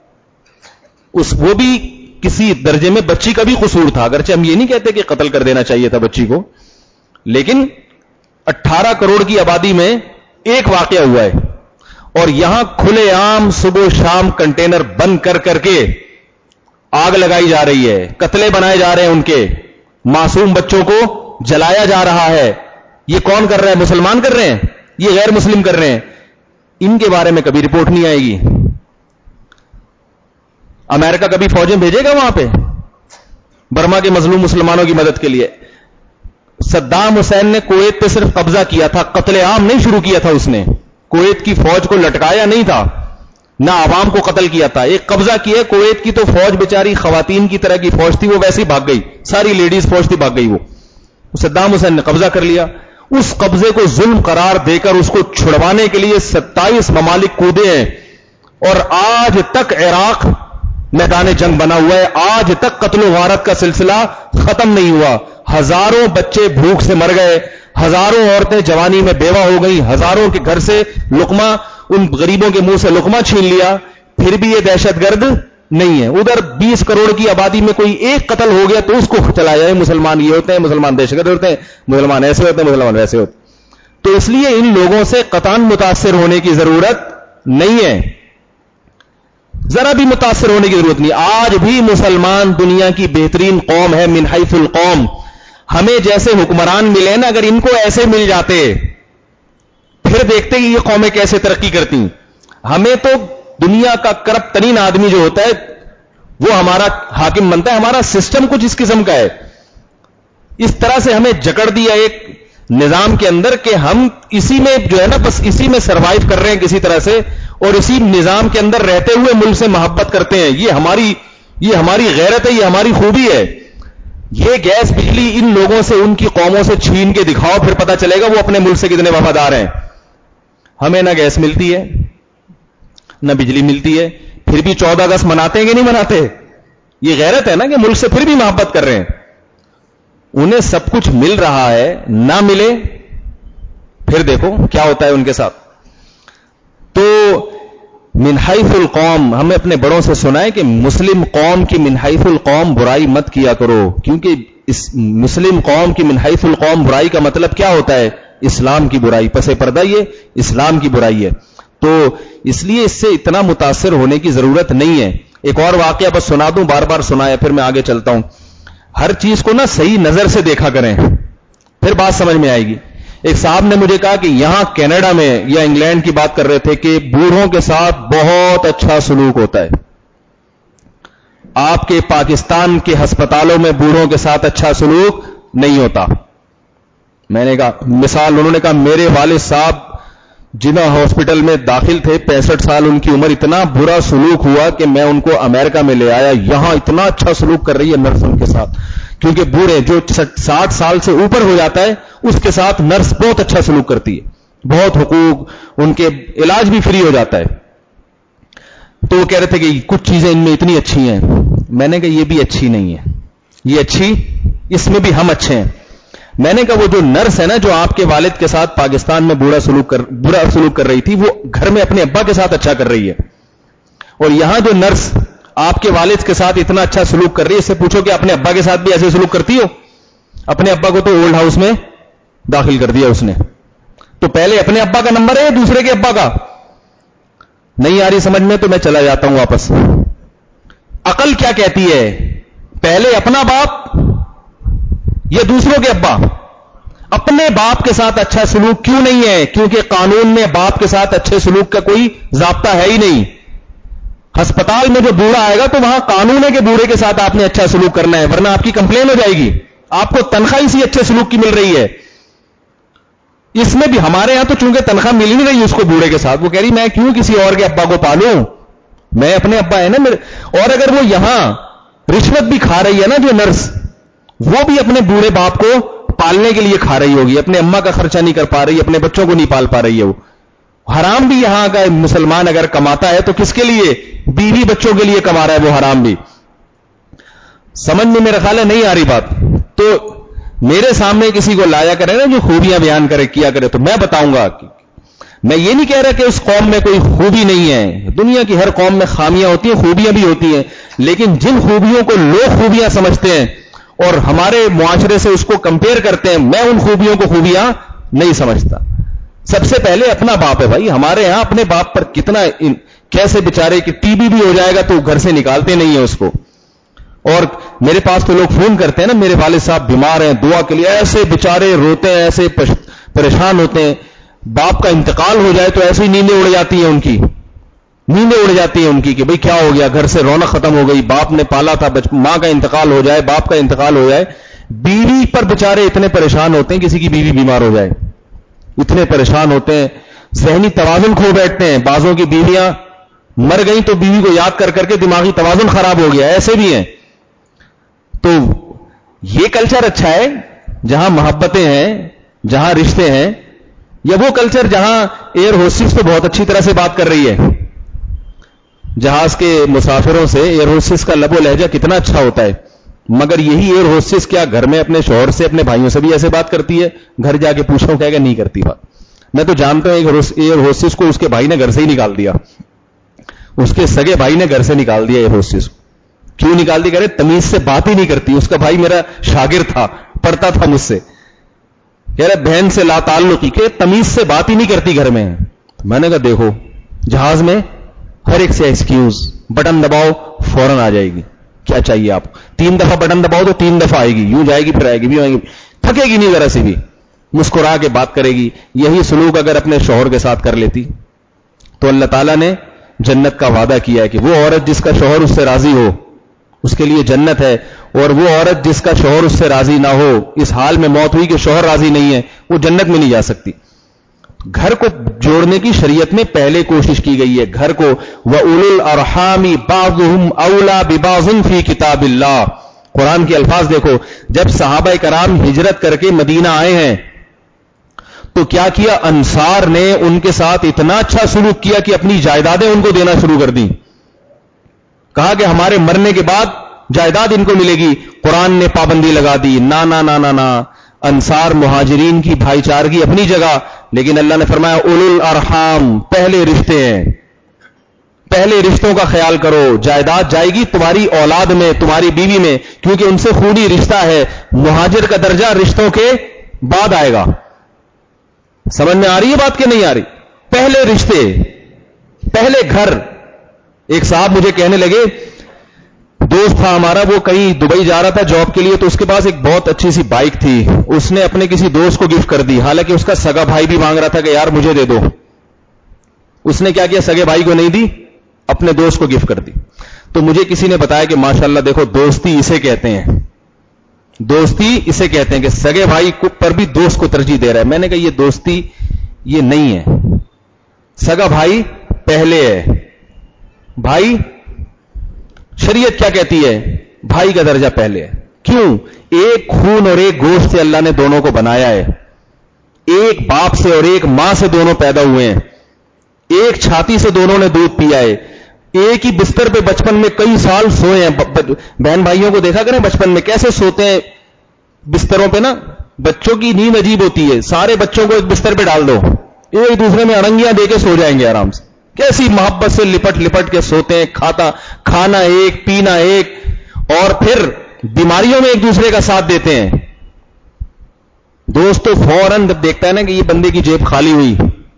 اس وہ بھی کسی درجے میں بچی کا بھی قصور تھا, اگرچہ ہم یہ نہیں کہتے کہ قتل کر دینا چاہیے تھا بچی کو, لیکن اٹھارہ کروڑ کی آبادی میں ایک واقعہ ہوا ہے, اور یہاں کھلے عام صبح شام کنٹینر بند کر کر کے آگ لگائی جا رہی ہے, قتلے بنائے جا رہے ہیں, ان کے معصوم بچوں کو جلایا جا رہا ہے. یہ کون کر رہا ہے؟ مسلمان کر رہے ہیں, یہ غیر مسلم کر رہے ہیں. ان کے بارے میں کبھی رپورٹ نہیں آئے گی. امریکہ کبھی فوجیں بھیجے گا وہاں پہ برما کے مظلوم مسلمانوں کی مدد کے لیے؟ صدام حسین نے کویت پہ صرف قبضہ کیا تھا، قتل عام نہیں شروع کیا تھا اس نے، کویت کی فوج کو لٹکایا نہیں تھا، نہ عوام کو قتل کیا تھا، ایک قبضہ کیا. کویت کی تو فوج بیچاری خواتین کی طرح کی فوج تھی، وہ ویسے ہی بھاگ گئی، ساری لیڈیز فوج تھی بھاگ گئی. وہ صدام حسین نے قبضہ کر لیا. اس قبضے کو ظلم قرار دے کر اس کو چھڑوانے کے لیے ستائیس ممالک کودے ہیں، اور آج تک عراق میدان جنگ بنا ہوا ہے، آج تک قتل و غارت کا سلسلہ ختم نہیں ہوا. ہزاروں بچے بھوک سے مر گئے، ہزاروں عورتیں جوانی میں بیوہ ہو گئی، ہزاروں کے گھر سے لقمہ، ان غریبوں کے منہ سے لقمہ چھین لیا، پھر بھی یہ دہشت گرد نہیں ہے. ادھر بیس کروڑ کی آبادی میں کوئی ایک قتل ہو گیا تو اس کو چلا جائے، مسلمان یہ ہوتے ہیں، مسلمان دہشت گرد ہوتے ہیں، مسلمان ایسے ہوتے ہیں، مسلمان ویسے ہوتے ہیں. تو اس لیے ان لوگوں سے قطعاً متاثر ہونے کی ضرورت نہیں ہے، ذرا بھی متاثر ہونے کی ضرورت نہیں. آج بھی مسلمان دنیا کی بہترین قوم ہے من حیث القوم. ہمیں جیسے حکمران ملے نا، اگر ان کو ایسے مل جاتے پھر دیکھتے کہ یہ قومیں کیسے ترقی کرتی. ہمیں تو دنیا کا کرپٹ ترین آدمی جو ہوتا ہے وہ ہمارا حاکم بنتا ہے. ہمارا سسٹم کچھ اس قسم کا ہے، اس طرح سے ہمیں جکڑ دیا ایک نظام کے اندر کہ ہم اسی میں جو ہے نا بس اسی میں سروائیو کر رہے ہیں کسی طرح سے، اور اسی نظام کے اندر رہتے ہوئے ملک سے محبت کرتے ہیں. یہ ہماری یہ ہماری غیرت ہے، یہ ہماری خوبی ہے. یہ گیس بجلی ان لوگوں سے، ان کی قوموں سے چھین کے دکھاؤ، پھر پتہ چلے گا وہ اپنے ملک سے کتنے وفادار ہیں. ہمیں نہ گیس ملتی ہے نہ بجلی ملتی ہے، پھر بھی چودہ اگست مناتے ہیں کہ نہیں مناتے؟ یہ غیرت ہے نا کہ ملک سے پھر بھی محبت کر رہے ہیں. انہیں سب کچھ مل رہا ہے، نہ ملے پھر دیکھو کیا ہوتا ہے ان کے ساتھ. تو من حیث القوم، ہمیں اپنے بڑوں سے سنا ہے کہ مسلم قوم کی من حیث القوم برائی مت کیا کرو، کیونکہ اس مسلم قوم کی من حیث القوم برائی کا مطلب کیا ہوتا ہے؟ اسلام کی برائی، پس پردہ یہ اسلام کی برائی ہے. تو اس لیے اس سے اتنا متاثر ہونے کی ضرورت نہیں ہے. ایک اور واقعہ بس سنا دوں، بار بار سنایا پھر میں آگے چلتا ہوں. ہر چیز کو نا صحیح نظر سے دیکھا کریں، پھر بات سمجھ میں آئے گی. ایک صاحب نے مجھے کہا کہ یہاں کینیڈا میں یا انگلینڈ کی بات کر رہے تھے کہ بوڑھوں کے ساتھ بہت اچھا سلوک ہوتا ہے. آپ کے پاکستان کے ہسپتالوں میں بوڑھوں کے ساتھ اچھا سلوک نہیں ہوتا. میں نے کہا مثال، انہوں نے کہا میرے والد صاحب جنہ ہاسپٹل میں داخل تھے، پینسٹھ سال ان کی عمر، اتنا برا سلوک ہوا کہ میں ان کو امریکہ میں لے آیا. یہاں اتنا اچھا سلوک کر رہی ہے نرس ان کے ساتھ، کیونکہ بوڑھے جو ساٹھ سال سے اوپر ہو جاتا ہے اس کے ساتھ نرس بہت اچھا سلوک کرتی ہے، بہت حقوق، ان کے علاج بھی فری ہو جاتا ہے. تو وہ کہہ رہے تھے کہ کچھ چیزیں ان میں اتنی اچھی ہیں. میں نے کہا یہ بھی اچھی نہیں ہے، یہ اچھی، اس میں بھی ہم اچھے ہیں. میں نے کہا وہ جو نرس ہے نا جو آپ کے والد کے ساتھ پاکستان میں برا سلوک کر برا سلوک کر رہی تھی، وہ گھر میں اپنے ابا کے ساتھ اچھا کر رہی ہے. اور یہاں جو نرس آپ کے والد کے ساتھ اتنا اچھا سلوک کر رہی ہے، اس سے پوچھو کہ اپنے ابا کے ساتھ بھی ایسے سلوک کرتی ہو؟ اپنے ابا کو تو اولڈ ہاؤس میں داخل کر دیا اس نے. تو پہلے اپنے ابا کا نمبر ہے یا دوسرے کے ابا کا؟ نہیں آ رہی سمجھ میں تو میں چلا جاتا ہوں واپس. عقل کیا کہتی ہے؟ پہلے اپنا باپ یا دوسروں کے ابا؟ اپنے باپ کے ساتھ اچھا سلوک کیوں نہیں ہے؟ کیونکہ قانون میں باپ کے ساتھ اچھے سلوک کا کوئی ضابطہ ہے ہی نہیں. ہسپتال میں جو بوڑھا آئے گا تو وہاں قانون ہے کہ بوڑھے کے ساتھ آپ نے اچھا سلوک کرنا ہے، ورنہ آپ کی کمپلین ہو جائے گی. آپ کو تنخواہ اسی اچھے سلوک کی مل رہی ہے. اس میں بھی ہمارے ہاں تو چونکہ تنخواہ مل نہیں رہی اس کو بوڑھے کے ساتھ، وہ کہہ رہی میں کیوں کسی اور کے ابا کو پالوں، میں اپنے ابا ہے نا میرے. اور اگر وہ یہاں رشوت بھی کھا رہی ہے نا جو نرس، وہ بھی اپنے بوڑھے باپ کو پالنے کے لیے کھا رہی ہوگی، اپنے اماں کا خرچہ نہیں کر پا رہی، اپنے بچوں کو نہیں پال پا رہی ہے. وہ حرام بھی یہاں کا مسلمان اگر کماتا ہے تو کس کے لیے؟ بیوی بچوں کے لیے کما رہا ہے وہ حرام بھی. سمجھ میں میرا خیال ہے نہیں آ رہی بات. تو میرے سامنے کسی کو لایا کرے نا جو خوبیاں بیان کرے کیا کرے تو میں بتاؤں گا. میں یہ نہیں کہہ رہا کہ اس قوم میں کوئی خوبی نہیں ہے، دنیا کی ہر قوم میں خامیاں ہوتی ہیں، خوبیاں بھی ہوتی ہیں، لیکن جن خوبیوں کو لوگ خوبیاں سمجھتے ہیں اور ہمارے معاشرے سے اس کو کمپیئر کرتے ہیں، میں ان خوبیوں کو خوبیاں نہیں سمجھتا. سب سے پہلے اپنا باپ ہے بھائی. ہمارے ہاں اپنے باپ پر کتنا کیسے بیچارے کہ ٹی بی بھی ہو جائے گا تو گھر سے نکالتے نہیں ہیں اس کو. اور میرے پاس تو لوگ فون کرتے ہیں نا میرے والد صاحب بیمار ہیں دعا کے لیے، ایسے بیچارے روتے ہیں، ایسے پریشان ہوتے ہیں. باپ کا انتقال ہو جائے تو ایسی نیندیں اڑ جاتی ہیں ان کی نیندیں اڑ جاتی ہیں ان کی کہ بھئی کیا ہو گیا، گھر سے رونق ختم ہو گئی، باپ نے پالا تھا، ماں کا انتقال ہو جائے، باپ کا انتقال ہو جائے. بیوی پر बेचारे اتنے پریشان ہوتے ہیں, کسی کی بیوی بیمار ہو جائے اتنے پریشان ہوتے ہیں, ذہنی توازن کھو بیٹھتے ہیں. بعضوں کی بیویاں مر گئیں تو بیوی کو یاد کر کر کے دماغی توازن خراب ہو گیا, ایسے بھی ہیں. تو یہ کلچر اچھا ہے جہاں محبتیں ہیں, جہاں رشتے ہیں, یا وہ کلچر جہاں ایئر ہوسٹس تو بہت اچھی طرح سے بات کر رہی ہے, جہاز کے مسافروں سے ایئر ہوسٹس کا لب و لہجہ کتنا اچھا ہوتا ہے, مگر یہی ایئر ہوسٹس کیا گھر میں اپنے شوہر سے اپنے بھائیوں سے بھی ایسے بات کرتی ہے؟ گھر جا کے پوچھو کہے گا نہیں کرتی بات. میں تو جانتا ہوں ایک ایئر ہوسٹس کو اس کے بھائی نے گھر سے ہی نکال دیا, اس کے سگے بھائی نے گھر سے نکال دیا ایئر ہوسٹس. کیوں نکال دی؟ کہہ رہے تمیز سے بات ہی نہیں کرتی. اس کا بھائی میرا شاگرد تھا, پڑھتا تھا مجھ سے, کہہ رہے بہن سے لا تعلقی, کہ تمیز سے بات ہی نہیں کرتی گھر میں. میں نے کہا دیکھو جہاز میں ہر ایک سے ایکسکیوز, بٹن دباؤ فوراً آ جائے گی, کیا چاہیے آپ, تین دفعہ بٹن دباؤ تو تین دفعہ آئے گی, یوں جائے گی پھر آئے گی, بھی آئے گی, تھکے گی نہیں ذرا سی بھی, مسکرا کے بات کرے گی. یہی سلوک اگر اپنے شوہر کے ساتھ کر لیتی تو اللہ تعالیٰ نے جنت کا وعدہ کیا ہے کہ وہ عورت جس کا شوہر اس سے راضی ہو اس کے لیے جنت ہے, اور وہ عورت جس کا شوہر اس سے راضی نہ ہو, اس حال میں موت ہوئی کہ شوہر راضی نہیں ہے, وہ جنت میں نہیں جا سکتی. گھر کو جوڑنے کی شریعت میں پہلے کوشش کی گئی ہے, گھر کو وَأُولُو الْأَرْحَامِ بَعْضُهُمْ أَوْلَى بِبَعْضٍ فِي کِتَابِ اللَّهِ. قرآن کے الفاظ دیکھو, جب صحابہ کرام ہجرت کر کے مدینہ آئے ہیں تو کیا کیا, انصار نے ان کے ساتھ اتنا اچھا سلوک کیا کہ اپنی جائیدادیں ان کو دینا شروع کر دیں. کہا کہ ہمارے مرنے کے بعد جائیداد ان کو ملے گی. قرآن نے پابندی لگا دی, نا نا نا نا نا, انصار مہاجرین کی بھائی چارگی اپنی جگہ, لیکن اللہ نے فرمایا اولو الارحام, پہلے رشتے ہیں, پہلے رشتوں کا خیال کرو. جائیداد جائے گی تمہاری اولاد میں, تمہاری بیوی میں, کیونکہ ان سے خونی رشتہ ہے. مہاجر کا درجہ رشتوں کے بعد آئے گا. سمجھ میں آ رہی ہے بات کہ نہیں آ رہی؟ پہلے رشتے, پہلے گھر. ایک صاحب مجھے کہنے لگے, دوست تھا ہمارا, وہ کہیں دبئی جا رہا تھا جاب کے لیے, تو اس کے پاس ایک بہت اچھی سی بائک تھی, اس نے اپنے کسی دوست کو گفٹ کر دی, حالانکہ اس کا سگا بھائی بھی مانگ رہا تھا کہ یار مجھے دے دو. اس نے کیا کیا, سگے بھائی کو نہیں دی, اپنے دوست کو گفٹ کر دی. تو مجھے کسی نے بتایا کہ ماشاءاللہ دیکھو دوستی اسے کہتے ہیں, دوستی اسے کہتے ہیں کہ سگے بھائی پر بھی دوست کو ترجیح دے رہا ہے. میں نے کہا یہ دوستی یہ نہیں ہے, سگا بھائی پہلے ہے. بھائی شریعت کیا کہتی ہے, بھائی کا درجہ پہلے ہے. کیوں؟ ایک خون اور ایک گوشت سے اللہ نے دونوں کو بنایا ہے, ایک باپ سے اور ایک ماں سے دونوں پیدا ہوئے ہیں, ایک چھاتی سے دونوں نے دودھ پیا ہے, ایک ہی بستر پہ بچپن میں کئی سال سوئے ہیں. بہن بھائیوں کو دیکھا کریں بچپن میں کیسے سوتے ہیں بستروں پہ نا, بچوں کی نیند عجیب ہوتی ہے. سارے بچوں کو ایک بستر پہ ڈال دو, ایک دوسرے میں اڑنگیاں دے کے سو جائیں گے آرام سے, کیسی محبت سے لپٹ لپٹ کے سوتے ہیں, کھاتا کھانا ایک, پینا ایک, اور پھر بیماریوں میں ایک دوسرے کا ساتھ دیتے ہیں. دوست تو فوراً جب دیکھتا ہے نا کہ یہ بندے کی جیب خالی ہوئی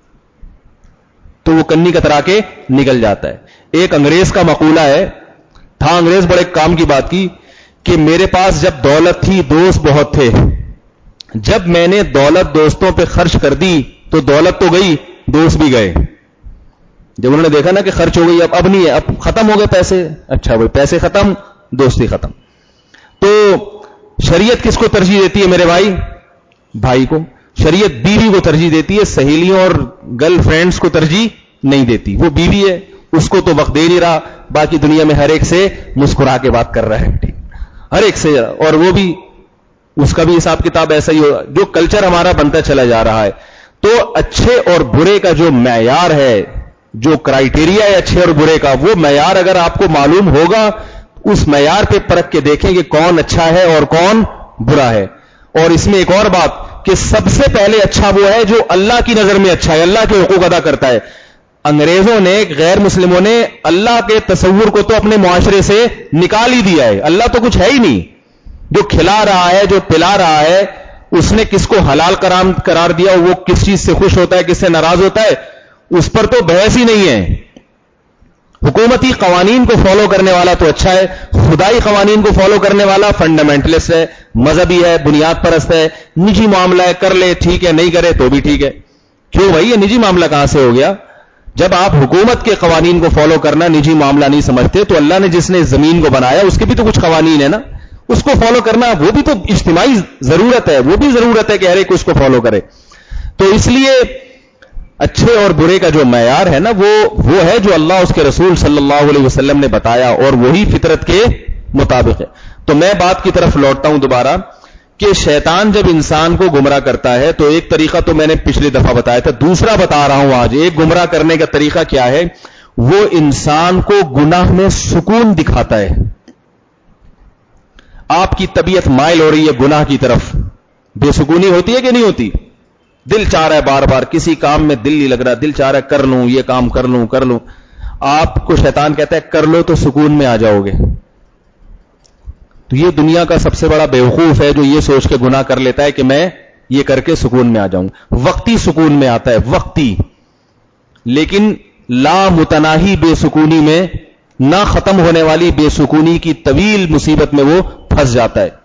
تو وہ کنی کترا کے نکل جاتا ہے. ایک انگریز کا مقولہ ہے, تھا انگریز بڑے کام کی بات کی کہ میرے پاس جب دولت تھی دوست بہت تھے, جب میں نے دولت دوستوں پہ خرچ کر دی تو دولت تو گئی دوست بھی گئے. جب انہوں نے دیکھا نا کہ خرچ ہو گئی, اب اب نہیں ہے, اب ختم ہو گئے پیسے, اچھا وہ پیسے ختم دوستی ختم. تو شریعت کس کو ترجیح دیتی ہے میرے بھائی؟ بھائی کو. شریعت بیوی کو ترجیح دیتی ہے, سہیلیوں اور گرل فرینڈز کو ترجیح نہیں دیتی. وہ بیوی ہے, اس کو تو وقت دے نہیں رہا, باقی دنیا میں ہر ایک سے مسکرا کے بات کر رہا ہے, ہر ایک سے, اور وہ بھی اس کا بھی حساب کتاب ایسا ہی ہوگا. جو کلچر ہمارا بنتا چلا جا رہا ہے, تو اچھے اور برے کا جو معیار ہے, جو کرائیٹیریا ہے اچھے اور برے کا, وہ معیار اگر آپ کو معلوم ہوگا, اس معیار پہ پرکھ کے دیکھیں کہ کون اچھا ہے اور کون برا ہے. اور اس میں ایک اور بات کہ سب سے پہلے اچھا وہ ہے جو اللہ کی نظر میں اچھا ہے, اللہ کے حقوق ادا کرتا ہے. انگریزوں نے, غیر مسلموں نے اللہ کے تصور کو تو اپنے معاشرے سے نکال ہی دیا ہے. اللہ تو کچھ ہے ہی نہیں, جو کھلا رہا ہے, جو پلا رہا ہے, اس نے کس کو حلال قرار دیا, وہ کس چیز سے خوش ہوتا ہے, کس سے ناراض ہوتا ہے, اس پر تو بحث ہی نہیں ہے. حکومتی قوانین کو فالو کرنے والا تو اچھا ہے, خدائی قوانین کو فالو کرنے والا فنڈامنٹلسٹ ہے, مذہبی ہے, بنیاد پرست ہے. نجی معاملہ ہے, کر لے ٹھیک ہے, نہیں کرے تو بھی ٹھیک ہے. کیوں بھائی یہ نجی معاملہ کہاں سے ہو گیا؟ جب آپ حکومت کے قوانین کو فالو کرنا نجی معاملہ نہیں سمجھتے, تو اللہ نے جس نے زمین کو بنایا اس کے بھی تو کچھ قوانین ہے نا, اس کو فالو کرنا وہ بھی تو اجتماعی ضرورت ہے, وہ بھی ضرورت ہے کہ ہر ایک اس کو فالو کرے. تو اس لیے اچھے اور برے کا جو معیار ہے نا وہ وہ ہے جو اللہ اس کے رسول صلی اللہ علیہ وسلم نے بتایا, اور وہی فطرت کے مطابق ہے. تو میں بات کی طرف لوٹتا ہوں دوبارہ کہ شیطان جب انسان کو گمراہ کرتا ہے تو ایک طریقہ تو میں نے پچھلی دفعہ بتایا تھا, دوسرا بتا رہا ہوں آج. ایک گمراہ کرنے کا طریقہ کیا ہے, وہ انسان کو گناہ میں سکون دکھاتا ہے. آپ کی طبیعت مائل ہو رہی ہے گناہ کی طرف, بے سکونی ہوتی ہے کہ نہیں ہوتی؟ دل چاہ رہا ہے بار بار, کسی کام میں دل نہیں لگ رہا, دل چاہ رہا ہے کر لوں یہ کام, کر لوں کر لوں. آپ کو شیطان کہتا ہے کر لو تو سکون میں آ جاؤ گے. تو یہ دنیا کا سب سے بڑا بیوقوف ہے جو یہ سوچ کے گناہ کر لیتا ہے کہ میں یہ کر کے سکون میں آ جاؤں. وقتی سکون میں آتا ہے, وقتی, لیکن لا متناہی بے سکونی میں, نہ ختم ہونے والی بے سکونی کی طویل مصیبت میں وہ پھنس جاتا ہے.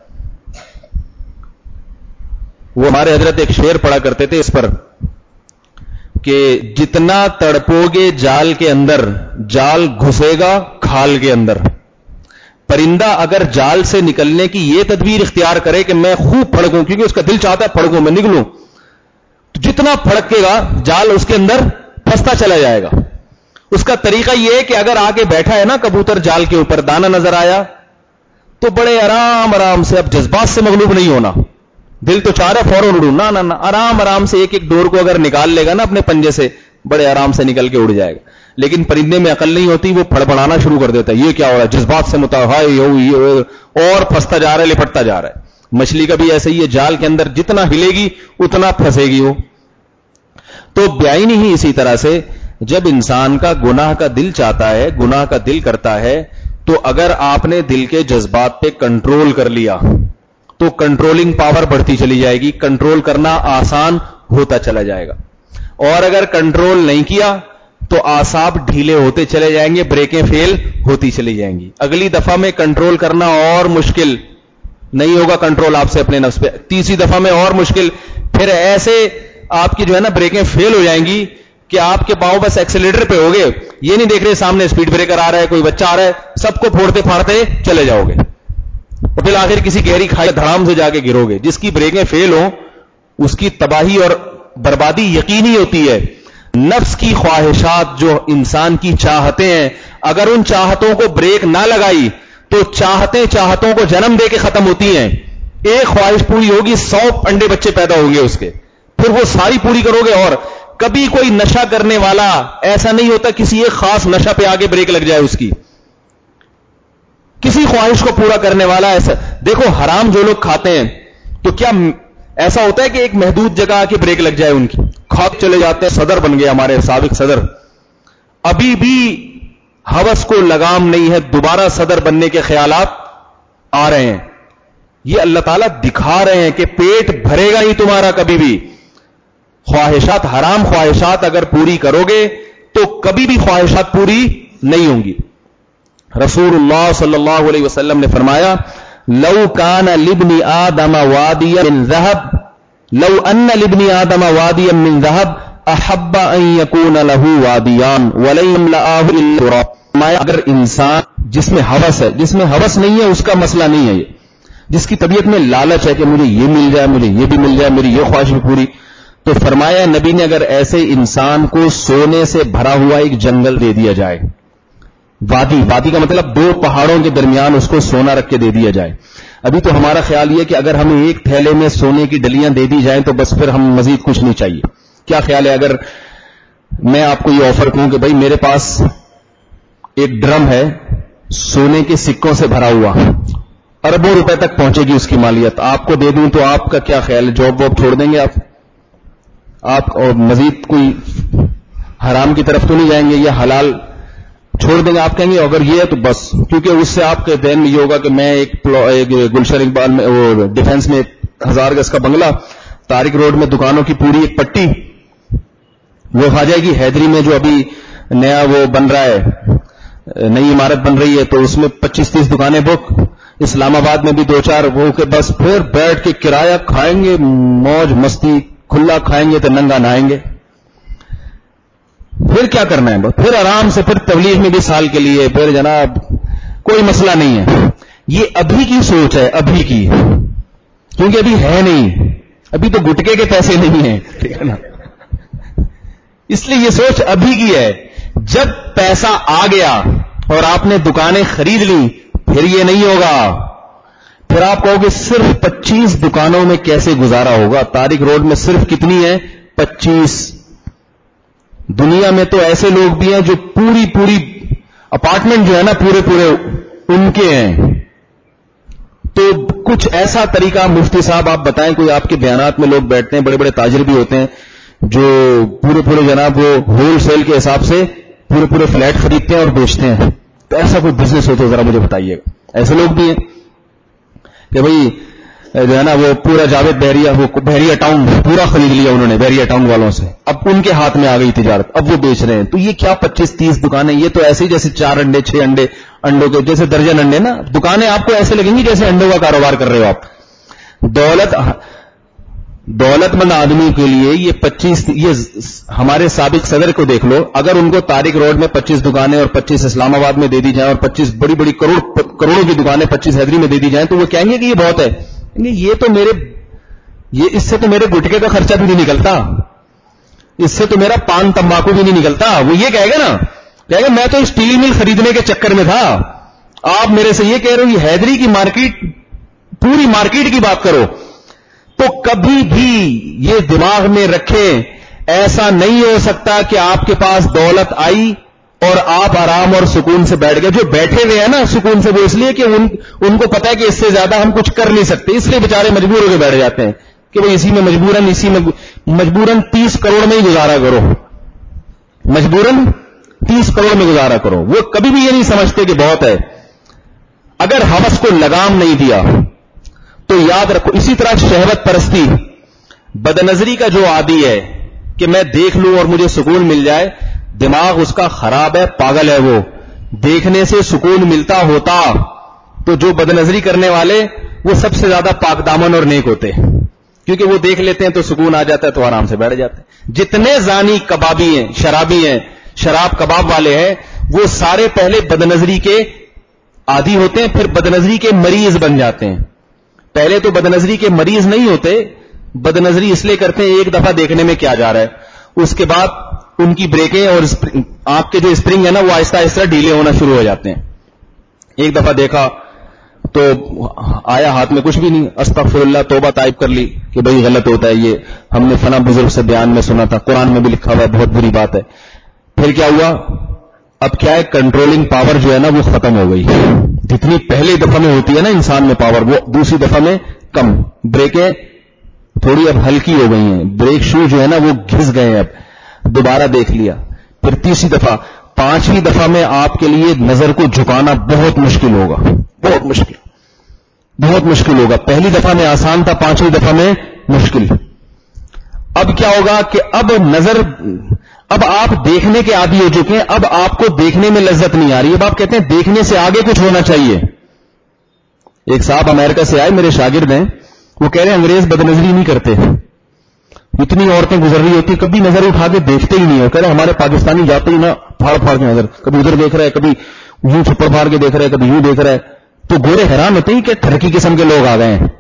وہ ہمارے حضرت ایک شعر پڑھا کرتے تھے اس پر کہ جتنا تڑپو گے جال کے اندر, جال گھسے گا کھال کے اندر. پرندہ اگر جال سے نکلنے کی یہ تدبیر اختیار کرے کہ میں خوب پھڑکوں, کیونکہ اس کا دل چاہتا ہے پھڑکوں میں نکلوں, تو جتنا پھڑکے گا جال اس کے اندر پھنستا چلا جائے گا. اس کا طریقہ یہ ہے کہ اگر آگے بیٹھا ہے نا کبوتر جال کے اوپر, دانہ نظر آیا تو بڑے آرام آرام سے, اب جذبات سے مغلوب نہیں ہونا, دل تو چاہ رہا ہے فوراً اڑوں, نہ نہ آرام آرام سے ایک ایک ڈور کو اگر نکال لے گا نا اپنے پنجے سے, بڑے آرام سے نکل کے اڑ جائے گا. لیکن پرندے میں عقل نہیں ہوتی, وہ پھڑپڑانا شروع کر دیتا ہے, یہ کیا ہو رہا ہے, جذبات سے متاثر اور پھنستا جا رہا ہے, لپٹتا جا رہا ہے. مچھلی کا بھی ایسے ہی ہے, جال کے اندر جتنا ہلے گی اتنا پھنسے گی وہ. تو بیائی ہی اسی طرح سے جب انسان کا گناہ کا دل چاہتا ہے, گناہ کا دل کرتا ہے, تو اگر آپ نے دل کے جذبات پہ کنٹرول کر لیا تو کنٹرولنگ پاور بڑھتی چلی جائے گی, کنٹرول کرنا آسان ہوتا چلا جائے گا. اور اگر کنٹرول نہیں کیا تو اعصاب ڈھیلے ہوتے چلے جائیں گے, بریکیں فیل ہوتی چلی جائیں گی. اگلی دفعہ میں کنٹرول کرنا اور مشکل نہیں ہوگا, کنٹرول آپ سے اپنے نفس پہ, تیسری دفعہ میں اور مشکل, پھر ایسے آپ کی جو ہے نا بریکیں فیل ہو جائیں گی کہ آپ کے پاؤں بس ایکسیلیٹر پہ ہوگے, یہ نہیں دیکھ رہے سامنے اسپیڈ بریکر آ رہا ہے, کوئی بچہ آ رہا ہے, سب کو پھوڑتے پھاڑتے چلے جاؤ گے, اور پھر آخر کسی گہری کھائی دھڑام سے جا کے گرو گے. جس کی بریکیں فیل ہوں اس کی تباہی اور بربادی یقینی ہوتی ہے. نفس کی خواہشات جو انسان کی چاہتے ہیں, اگر ان چاہتوں کو بریک نہ لگائی تو چاہتے چاہتوں کو جنم دے کے ختم ہوتی ہیں. ایک خواہش پوری ہوگی, سو انڈے بچے پیدا ہوں گے اس کے, پھر وہ ساری پوری کرو گے. اور کبھی کوئی نشہ کرنے والا ایسا نہیں ہوتا کسی ایک خاص نشہ پہ آگے بریک لگ جائے اس کی, کسی خواہش کو پورا کرنے والا ایسا. دیکھو حرام جو لوگ کھاتے ہیں تو کیا ایسا ہوتا ہے کہ ایک محدود جگہ آ کے بریک لگ جائے ان کی, کھاتے چلے جاتے ہیں. صدر بن گئے ہمارے سابق صدر, ابھی بھی ہوس کو لگام نہیں ہے, دوبارہ صدر بننے کے خیالات آ رہے ہیں. یہ اللہ تعالیٰ دکھا رہے ہیں کہ پیٹ بھرے گا ہی تمہارا کبھی بھی. خواہشات, حرام خواہشات اگر پوری کرو گے تو کبھی بھی خواہشات پوری نہیں ہوں گی. رسول اللہ صلی اللہ علیہ وسلم نے فرمایا, لو کان لابن آدم وادیا من ذهب لو ان لابن آدم وادیا من ذهب احب ان يكون له وادیان ولن يملأه الا التراب. اگر انسان جس میں ہوس ہے, جس میں ہوس نہیں ہے اس کا مسئلہ نہیں ہے, یہ جس کی طبیعت میں لالچ ہے کہ مجھے یہ مل جائے, مجھے یہ بھی مل جائے, میری یہ خواہش بھی پوری, تو فرمایا نبی نے اگر ایسے انسان کو سونے سے بھرا ہوا ایک جنگل دے دیا جائے, وادی, وادی کا مطلب دو پہاڑوں کے درمیان اس کو سونا رکھ کے دے دیا جائے. ابھی تو ہمارا خیال یہ کہ اگر ہمیں ایک تھیلے میں سونے کی ڈلیاں دے دی جائیں تو بس پھر ہم مزید کچھ نہیں چاہیے. کیا خیال ہے اگر میں آپ کو یہ آفر کروں کہ بھائی میرے پاس ایک ڈرم ہے سونے کے سکوں سے بھرا ہوا, اربوں روپے تک پہنچے گی اس کی مالیت, آپ کو دے دوں تو آپ کا کیا خیال ہے, جاب واب چھوڑ دیں گے آپ آپ اور مزید کوئی حرام کی طرف تو نہیں جائیں گے, یا حلال چھوڑ دیں گے؟ آپ کہیں گے اگر یہ ہے تو بس, کیونکہ اس سے آپ کے ذہن میں یہ ہوگا کہ میں ایک, ایک گلشن اقبال میں وہ ڈیفنس میں ہزار گز کا بنگلہ, طارق روڈ میں دکانوں کی پوری ایک پٹی وہ کھا جائے گی. حیدری میں جو ابھی نیا وہ بن رہا ہے, نئی عمارت بن رہی ہے, تو اس میں پچیس تیس دکانیں بک, اسلام آباد میں بھی دو چار وہ, کہ بس پھر بیٹھ کے کرایہ کھائیں گے, موج مستی, کھلا کھائیں گے تو ننگا نہائیں گے. پھر کیا کرنا ہے, پھر آرام سے, پھر تبلیغ میں بھی سال کے لیے, پھر جناب کوئی مسئلہ نہیں ہے. یہ ابھی کی سوچ ہے, ابھی کی, کیونکہ ابھی ہے نہیں, ابھی تو گٹکے کے پیسے نہیں ہیں, ٹھیک ہے نا, اس لیے یہ سوچ ابھی کی ہے. جب پیسہ آ گیا اور آپ نے دکانیں خرید لی, پھر یہ نہیں ہوگا. پھر آپ کہو گے صرف پچیس دکانوں میں کیسے گزارا ہوگا؟ طارق روڈ میں صرف کتنی ہے؟ پچیس. دنیا میں تو ایسے لوگ بھی ہیں جو پوری پوری اپارٹمنٹ جو ہے نا پورے پورے ان کے ہیں. تو کچھ ایسا طریقہ مفتی صاحب آپ بتائیں, کوئی آپ کے بیانات میں لوگ بیٹھتے ہیں, بڑے بڑے تاجر بھی ہوتے ہیں جو پورے پورے جناب وہ ہول سیل کے حساب سے پورے پورے فلیٹ خریدتے ہیں اور بیچتے ہیں. تو ایسا کوئی بزنس ہو تو ذرا مجھے بتائیے گا. ایسے لوگ بھی ہیں کہ بھئی جو ہے نا وہ پورا جاوید بحریہ, وہ بحریہ ٹاؤن پورا خرید لیا انہوں نے بحریہ ٹاؤن والوں سے, اب ان کے ہاتھ میں آ گئی تجارت, اب وہ بیچ رہے ہیں. تو یہ کیا پچیس تیس دکانیں, یہ تو ایسے ہی جیسے چار انڈے چھ انڈے انڈوں کے جیسے درجن انڈے نا, دکانیں آپ کو ایسے لگیں گی جیسے انڈوں کا کاروبار کر رہے ہو آپ. دولت دولت مند آدمی کے لیے یہ پچیس, یہ ہمارے سابق صدر کو دیکھ لو, اگر ان کو طارق روڈ میں پچیس دکانیں اور پچیس اسلام آباد میں دے دی جائیں اور پچیس بڑی بڑی کروڑ کروڑوں کی دکانیں پچیس حیدری میں دے دی جائیں تو وہ کہیں گے کہ یہ بہت ہے. یہ تو میرے یہ اس سے تو میرے گٹکے کا خرچہ بھی نہیں نکلتا, اس سے تو میرا پان تمباکو بھی نہیں نکلتا. وہ یہ کہے گا نا, کہے گا میں تو اسٹیل مل خریدنے کے چکر میں تھا, آپ میرے سے یہ کہہ رہے ہو یہ حیدری کی مارکیٹ پوری مارکیٹ کی بات کرو. تو کبھی بھی یہ دماغ میں رکھیں, ایسا نہیں ہو سکتا کہ آپ کے پاس دولت آئی اور آپ آرام اور سکون سے بیٹھ گئے. جو بیٹھے ہوئے ہیں نا سکون سے, وہ اس لیے کہ ان, ان کو پتا ہے کہ اس سے زیادہ ہم کچھ کر نہیں سکتے, اس لیے بےچارے مجبور ہو کے بیٹھ جاتے ہیں کہ وہ اسی میں مجبوراً اسی میں مجبوراً تیس کروڑ میں ہی گزارا کرو, مجبوراً تیس کروڑ میں گزارا کرو. وہ کبھی بھی یہ نہیں سمجھتے کہ بہت ہے. اگر ہوس کو لگام نہیں دیا تو یاد رکھو, اسی طرح شہوت پرستی, بد نظری کا جو عادی ہے کہ میں دیکھ لوں اور مجھے سکون مل جائے, دماغ اس کا خراب ہے, پاگل ہے. وہ دیکھنے سے سکون ملتا ہوتا تو جو بد نظری کرنے والے وہ سب سے زیادہ پاک دامن اور نیک ہوتے, کیونکہ وہ دیکھ لیتے ہیں تو سکون آ جاتا ہے تو آرام سے بیٹھ جاتے ہیں. جتنے زانی کبابی ہیں, شرابی ہیں, شراب کباب والے ہیں, وہ سارے پہلے بد نظری کے عادی ہوتے ہیں, پھر بد نظری کے مریض بن جاتے ہیں. پہلے تو بد نظری کے مریض نہیں ہوتے, بد نظری اس لیے کرتے ہیں ایک دفعہ دیکھنے میں کیا جا رہا ہے, اس کے بعد ان کی بریکیں اور آنکھ کے جو اسپرنگ ہے نا وہ آہستہ آہستہ ڈھیلے ہونا شروع ہو جاتے ہیں. ایک دفعہ دیکھا تو آیا ہاتھ میں کچھ بھی نہیں, استغفر اللہ, توبہ طائب کر لی کہ بھئی غلط ہوتا ہے, یہ ہم نے فلاں بزرگ سے بیان میں سنا تھا, قرآن میں بھی لکھا ہوا ہے, بہت بری بات ہے. پھر کیا ہوا, اب کیا ہے, کنٹرولنگ پاور جو ہے نا وہ ختم ہو گئی. جتنی پہلی دفعہ میں ہوتی ہے نا انسان میں پاور, وہ دوسری دفعہ میں کم. بریکیں تھوڑی اب ہلکی ہو گئی ہیں, بریک شو جو ہے نا وہ گھس گئے ہیں. اب دوبارہ دیکھ لیا, پھر تیسری دفعہ, پانچویں دفعہ میں آپ کے لیے نظر کو جھکانا بہت مشکل ہوگا, بہت مشکل بہت مشکل ہوگا. پہلی دفعہ میں آسان تھا, پانچویں دفعہ میں مشکل. اب کیا ہوگا کہ اب نظر, اب آپ دیکھنے کے عادی ہو چکے ہیں, اب آپ کو دیکھنے میں لذت نہیں آ رہی. اب آپ کہتے ہیں دیکھنے سے آگے کچھ ہونا چاہیے. ایک صاحب امریکہ سے آئے, میرے شاگرد ہیں, وہ کہہ رہے ہیں انگریز بد نظری نہیں کرتے, اتنی عورتیں گزر رہی ہوتی کبھی نظر اٹھا کے دیکھتے ہی نہیں ہو. کہہ رہے ہمارے پاکستانی جاتے ہی نا پھاڑ پھاڑ کے نظر, کبھی ادھر دیکھ رہا ہے, کبھی یوں چھپڑ پھاڑ کے دیکھ رہا ہے, کبھی یوں دیکھ رہا ہے. تو گورے حیران ہوتے ہیں کہ ٹھرکی قسم کے لوگ آ گئے ہیں.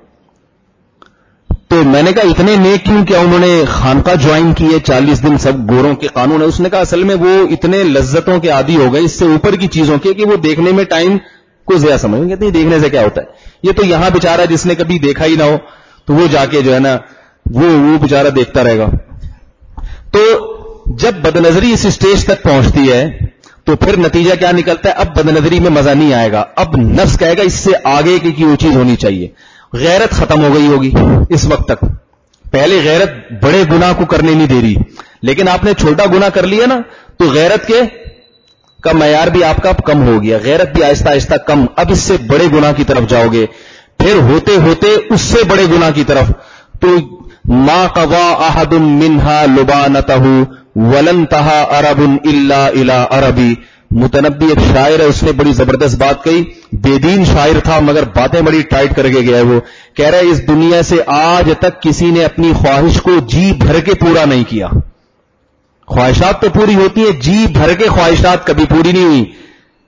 تو میں نے کہا اتنے نیک کیوں, کیا انہوں نے خانقاہ جوائن کی ہے, چالیس دن سب گوروں کے قانون ہے. اس نے کہا اصل میں وہ اتنے لذتوں کے عادی ہو گئے اس سے اوپر کی چیزوں کے کہ وہ دیکھنے میں ٹائم کو ضیاء سمجھ. کہتے ہیں دیکھنے سے کیا ہوتا ہے, یہ تو یہاں بیچارہ جس نے کبھی دیکھا ہی نہ ہو تو وہ جا کے جو ہے نا وہ وہ بیچارہ دیکھتا رہے گا. تو جب بد نظری اس اسٹیج تک پہنچتی ہے تو پھر نتیجہ کیا نکلتا ہے, اب بد نظری میں مزہ نہیں آئے گا, اب نفس کہے گا اس سے آگے کی وہ چیز ہونی چاہیے. غیرت ختم ہو گئی ہوگی اس وقت تک. پہلے غیرت بڑے گناہ کو کرنے نہیں دے رہی, لیکن آپ نے چھوٹا گناہ کر لیا نا تو غیرت کے کا معیار بھی آپ کا کم ہو گیا, غیرت بھی آہستہ آہستہ کم. اب اس سے بڑے گناہ کی طرف جاؤ گے, پھر ہوتے ہوتے اس سے بڑے گناہ کی طرف. تو ما قضا احد منها لبانته ولن تها عرب الا الى عربی. متنبی ایک شاعر ہے, اس نے بڑی زبردست بات کہی, بے دین شاعر تھا مگر باتیں بڑی ٹائٹ کر کے گیا ہے. وہ کہہ رہا ہے اس دنیا سے آج تک کسی نے اپنی خواہش کو جی بھر کے پورا نہیں کیا. خواہشات تو پوری ہوتی ہیں, جی بھر کے خواہشات کبھی پوری نہیں ہوئی.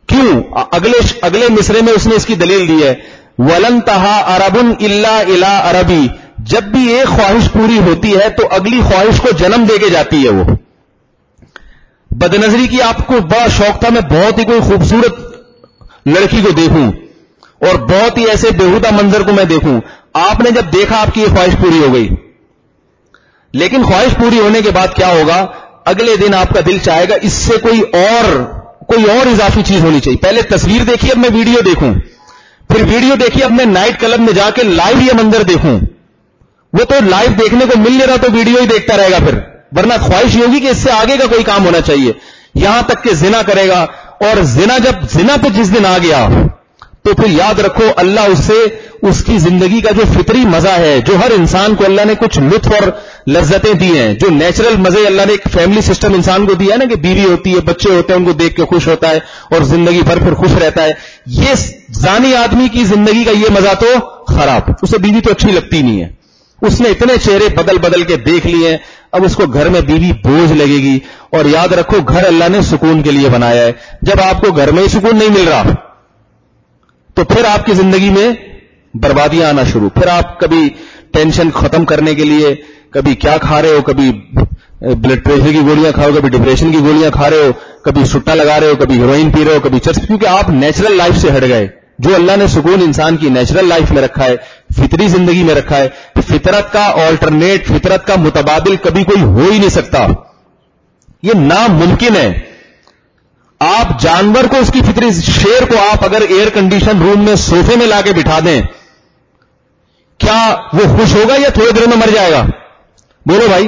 کیوں؟ اگلے اگلے مصرے میں اس نے اس کی دلیل دی ہے، وَلَن تَهَا عَرَبٌ إِلَّا إِلَىٰ عَرَبِي، جب بھی ایک خواہش پوری ہوتی ہے تو اگلی خواہش کو جنم دے کے جاتی ہے. وہ بدنظری کی آپ کو بڑا شوق تھا، میں بہت ہی کوئی خوبصورت لڑکی کو دیکھوں اور بہت ہی ایسے بےہودہ منظر کو میں دیکھوں. آپ نے جب دیکھا آپ کی یہ خواہش پوری ہو گئی، لیکن خواہش پوری ہونے کے بعد کیا ہوگا؟ اگلے دن آپ کا دل چاہے گا اس سے کوئی اور کوئی اور اضافی چیز ہونی چاہیے. پہلے تصویر دیکھی، اب میں ویڈیو دیکھوں، پھر ویڈیو دیکھی، اب میں نائٹ کلب میں جا کے لائیو یہ منظر دیکھوں. وہ تو لائیو دیکھنے کو مل نہیں رہا تو ویڈیو ہی دیکھتا رہے گا پھر، ورنہ خواہش یہ ہوگی کہ اس سے آگے کا کوئی کام ہونا چاہیے. یہاں تک کہ زنا کرے گا، اور زنا جب زنا پہ جس دن آ گیا تو پھر یاد رکھو اللہ اس سے اس کی زندگی کا جو فطری مزہ ہے، جو ہر انسان کو اللہ نے کچھ لطف اور لذتیں دی ہیں، جو نیچرل مزے اللہ نے ایک فیملی سسٹم انسان کو دیا ہے نا، کہ بیوی ہوتی ہے، بچے ہوتے ہیں، ان کو دیکھ کے خوش ہوتا ہے اور زندگی بھر پھر خوش رہتا ہے. یہ زانی آدمی کی زندگی کا یہ مزہ تو خراب، اسے بیوی تو اچھی لگتی نہیں ہے. اس نے اتنے چہرے بدل بدل کے دیکھ لیے، اب اس کو گھر میں بیوی بوجھ لگے گی. اور یاد رکھو گھر اللہ نے سکون کے لیے بنایا ہے. جب آپ کو گھر میں ہی سکون نہیں مل رہا تو پھر آپ کی زندگی میں بربادیاں آنا شروع. پھر آپ کبھی ٹینشن ختم کرنے کے لیے کبھی کیا کھا رہے ہو، کبھی بلڈ پریشر کی گولیاں کھا رہے ہو، کبھی ڈپریشن کی گولیاں کھا رہے ہو، کبھی سٹا لگا رہے ہو، کبھی ہیروئن پی رہے ہو، کبھی چرس، کیونکہ آپ نیچرل لائف سے ہٹ گئے. جو اللہ نے سکون انسان کی نیچرل لائف میں رکھا ہے، فطری زندگی میں رکھا ہے، فطرت کا آلٹرنیٹ، فطرت کا متبادل کبھی کوئی ہو ہی نہیں سکتا، یہ ناممکن ہے. آپ جانور کو اس کی فطری، شیر کو آپ اگر ایئر کنڈیشن روم میں صوفے میں لا کے بٹھا دیں، کیا وہ خوش ہوگا یا تھوڑے دیر میں مر جائے گا؟ بولو بھائی.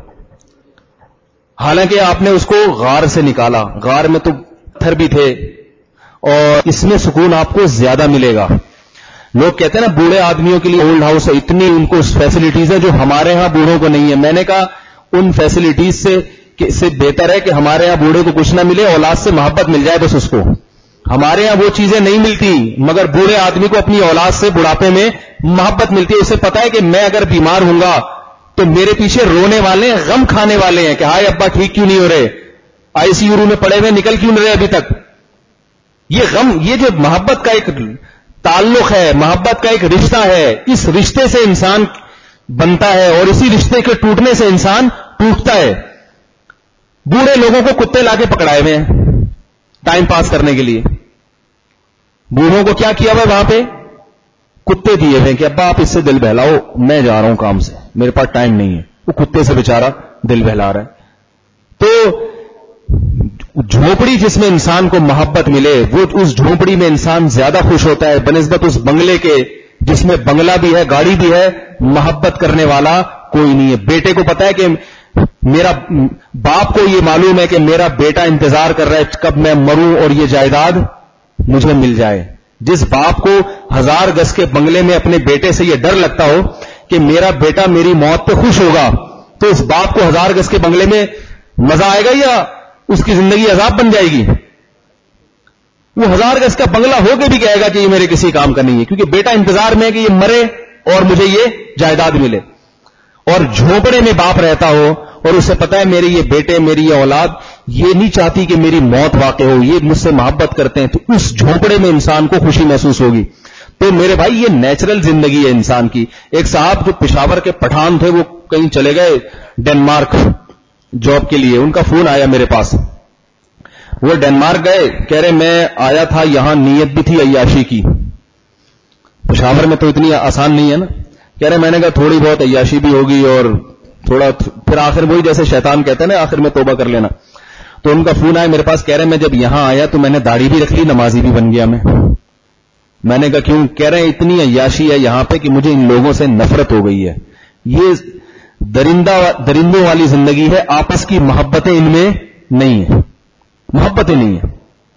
حالانکہ آپ نے اس کو غار سے نکالا، غار میں تو پتھر بھی تھے، اور اس میں سکون آپ کو زیادہ ملے گا. لوگ کہتے ہیں نا بوڑھے آدمیوں کے لیے اولڈ ہاؤس ہے، اتنی ان کو فیسلٹیز ہیں جو ہمارے ہاں بوڑھوں کو نہیں ہے. میں نے کہا ان فیسلٹیز سے سے بہتر ہے کہ ہمارے ہاں بوڑھے کو کچھ نہ ملے، اولاد سے محبت مل جائے بس اس کو. ہمارے ہاں وہ چیزیں نہیں ملتی، مگر بوڑھے آدمی کو اپنی اولاد سے بڑھاپے میں محبت ملتی ہے. اسے پتا ہے کہ میں اگر بیمار ہوں گا تو میرے پیچھے رونے والے ہیں، غم کھانے والے ہیں کہ ہائے ابا ٹھیک کیوں نہیں ہو رہے، آئی سی یو روم میں پڑے ہوئے نکل کیوں نہیں رہے ابھی تک. یہ غم، یہ جو محبت کا ایک تعلق ہے، محبت کا ایک رشتہ ہے، اس رشتے سے انسان بنتا ہے اور اسی رشتے کے ٹوٹنے سے انسان ٹوٹتا ہے. بوڑھے لوگوں کو کتے لا کے پکڑائے ہوئے ہیں ٹائم پاس کرنے کے لیے. بوڑھوں کو کیا کیا ہوا وہاں پہ؟ کتے دیے ہوئے کہ ابا آپ اس سے دل بہلاؤ، میں جا رہا ہوں کام سے، میرے پاس ٹائم نہیں ہے. وہ کتے سے بیچارہ دل بہلا رہا ہے. تو جھونپڑی جس میں انسان کو محبت ملے، وہ اس جھونپڑی میں انسان زیادہ خوش ہوتا ہے بنسبت اس بنگلے کے جس میں بنگلہ بھی ہے، گاڑی بھی ہے، محبت کرنے والا کوئی نہیں ہے. بیٹے کو پتا ہے کہ میرا باپ کو یہ معلوم ہے کہ میرا بیٹا انتظار کر رہا ہے کب میں مروں اور یہ جائیداد مجھے مل جائے. جس باپ کو ہزار گز کے بنگلے میں اپنے بیٹے سے یہ ڈر لگتا ہو کہ میرا بیٹا میری موت پہ خوش ہوگا، تو اس باپ کو ہزار گز کے بنگلے میں مزہ آئے گا یا اس کی زندگی عذاب بن جائے گی؟ وہ ہزار گز کا بنگلہ ہو کے بھی کہے گا کہ یہ میرے کسی کام کا نہیں ہے، کیونکہ بیٹا انتظار میں ہے کہ یہ مرے اور مجھے یہ جائیداد ملے. اور جھونپڑے میں باپ رہتا ہو اور اسے پتا ہے میرے یہ بیٹے، میری یہ اولاد یہ نہیں چاہتی کہ میری موت واقع ہو، یہ مجھ سے محبت کرتے ہیں، تو اس جھونپڑے میں انسان کو خوشی محسوس ہوگی. تو میرے بھائی یہ نیچرل زندگی ہے انسان کی. ایک صاحب جو پشاور کے پٹھان تھے، وہ کہیں چلے گئے ڈنمارک جاب کے لیے، ان کا فون آیا میرے پاس. وہ ڈنمارک گئے، کہہ رہے میں آیا تھا یہاں نیت بھی تھی عیاشی کی. پشاور میں تو اتنی آسان نہیں ہے نا. کہہ رہے میں نے کہا تھوڑی بہت عیاشی بھی ہوگی اور تھوڑا پھر آخر وہی جیسے شیطان کہتے ہیں نا آخر میں توبہ کر لینا. تو ان کا فون آیا میرے پاس، کہہ رہے میں جب یہاں آیا تو میں نے داڑھی بھی رکھ لی، نمازی بھی بن گیا میں. میں نے کہا کیوں؟ کہہ رہے ہیں اتنی عیاشی ہے یہاں پہ کہ مجھے ان لوگوں سے نفرت ہو گئی ہے. یہ درندہ درندوں والی زندگی ہے، آپس کی محبتیں ان میں نہیں ہیں، محبتیں نہیں ہیں.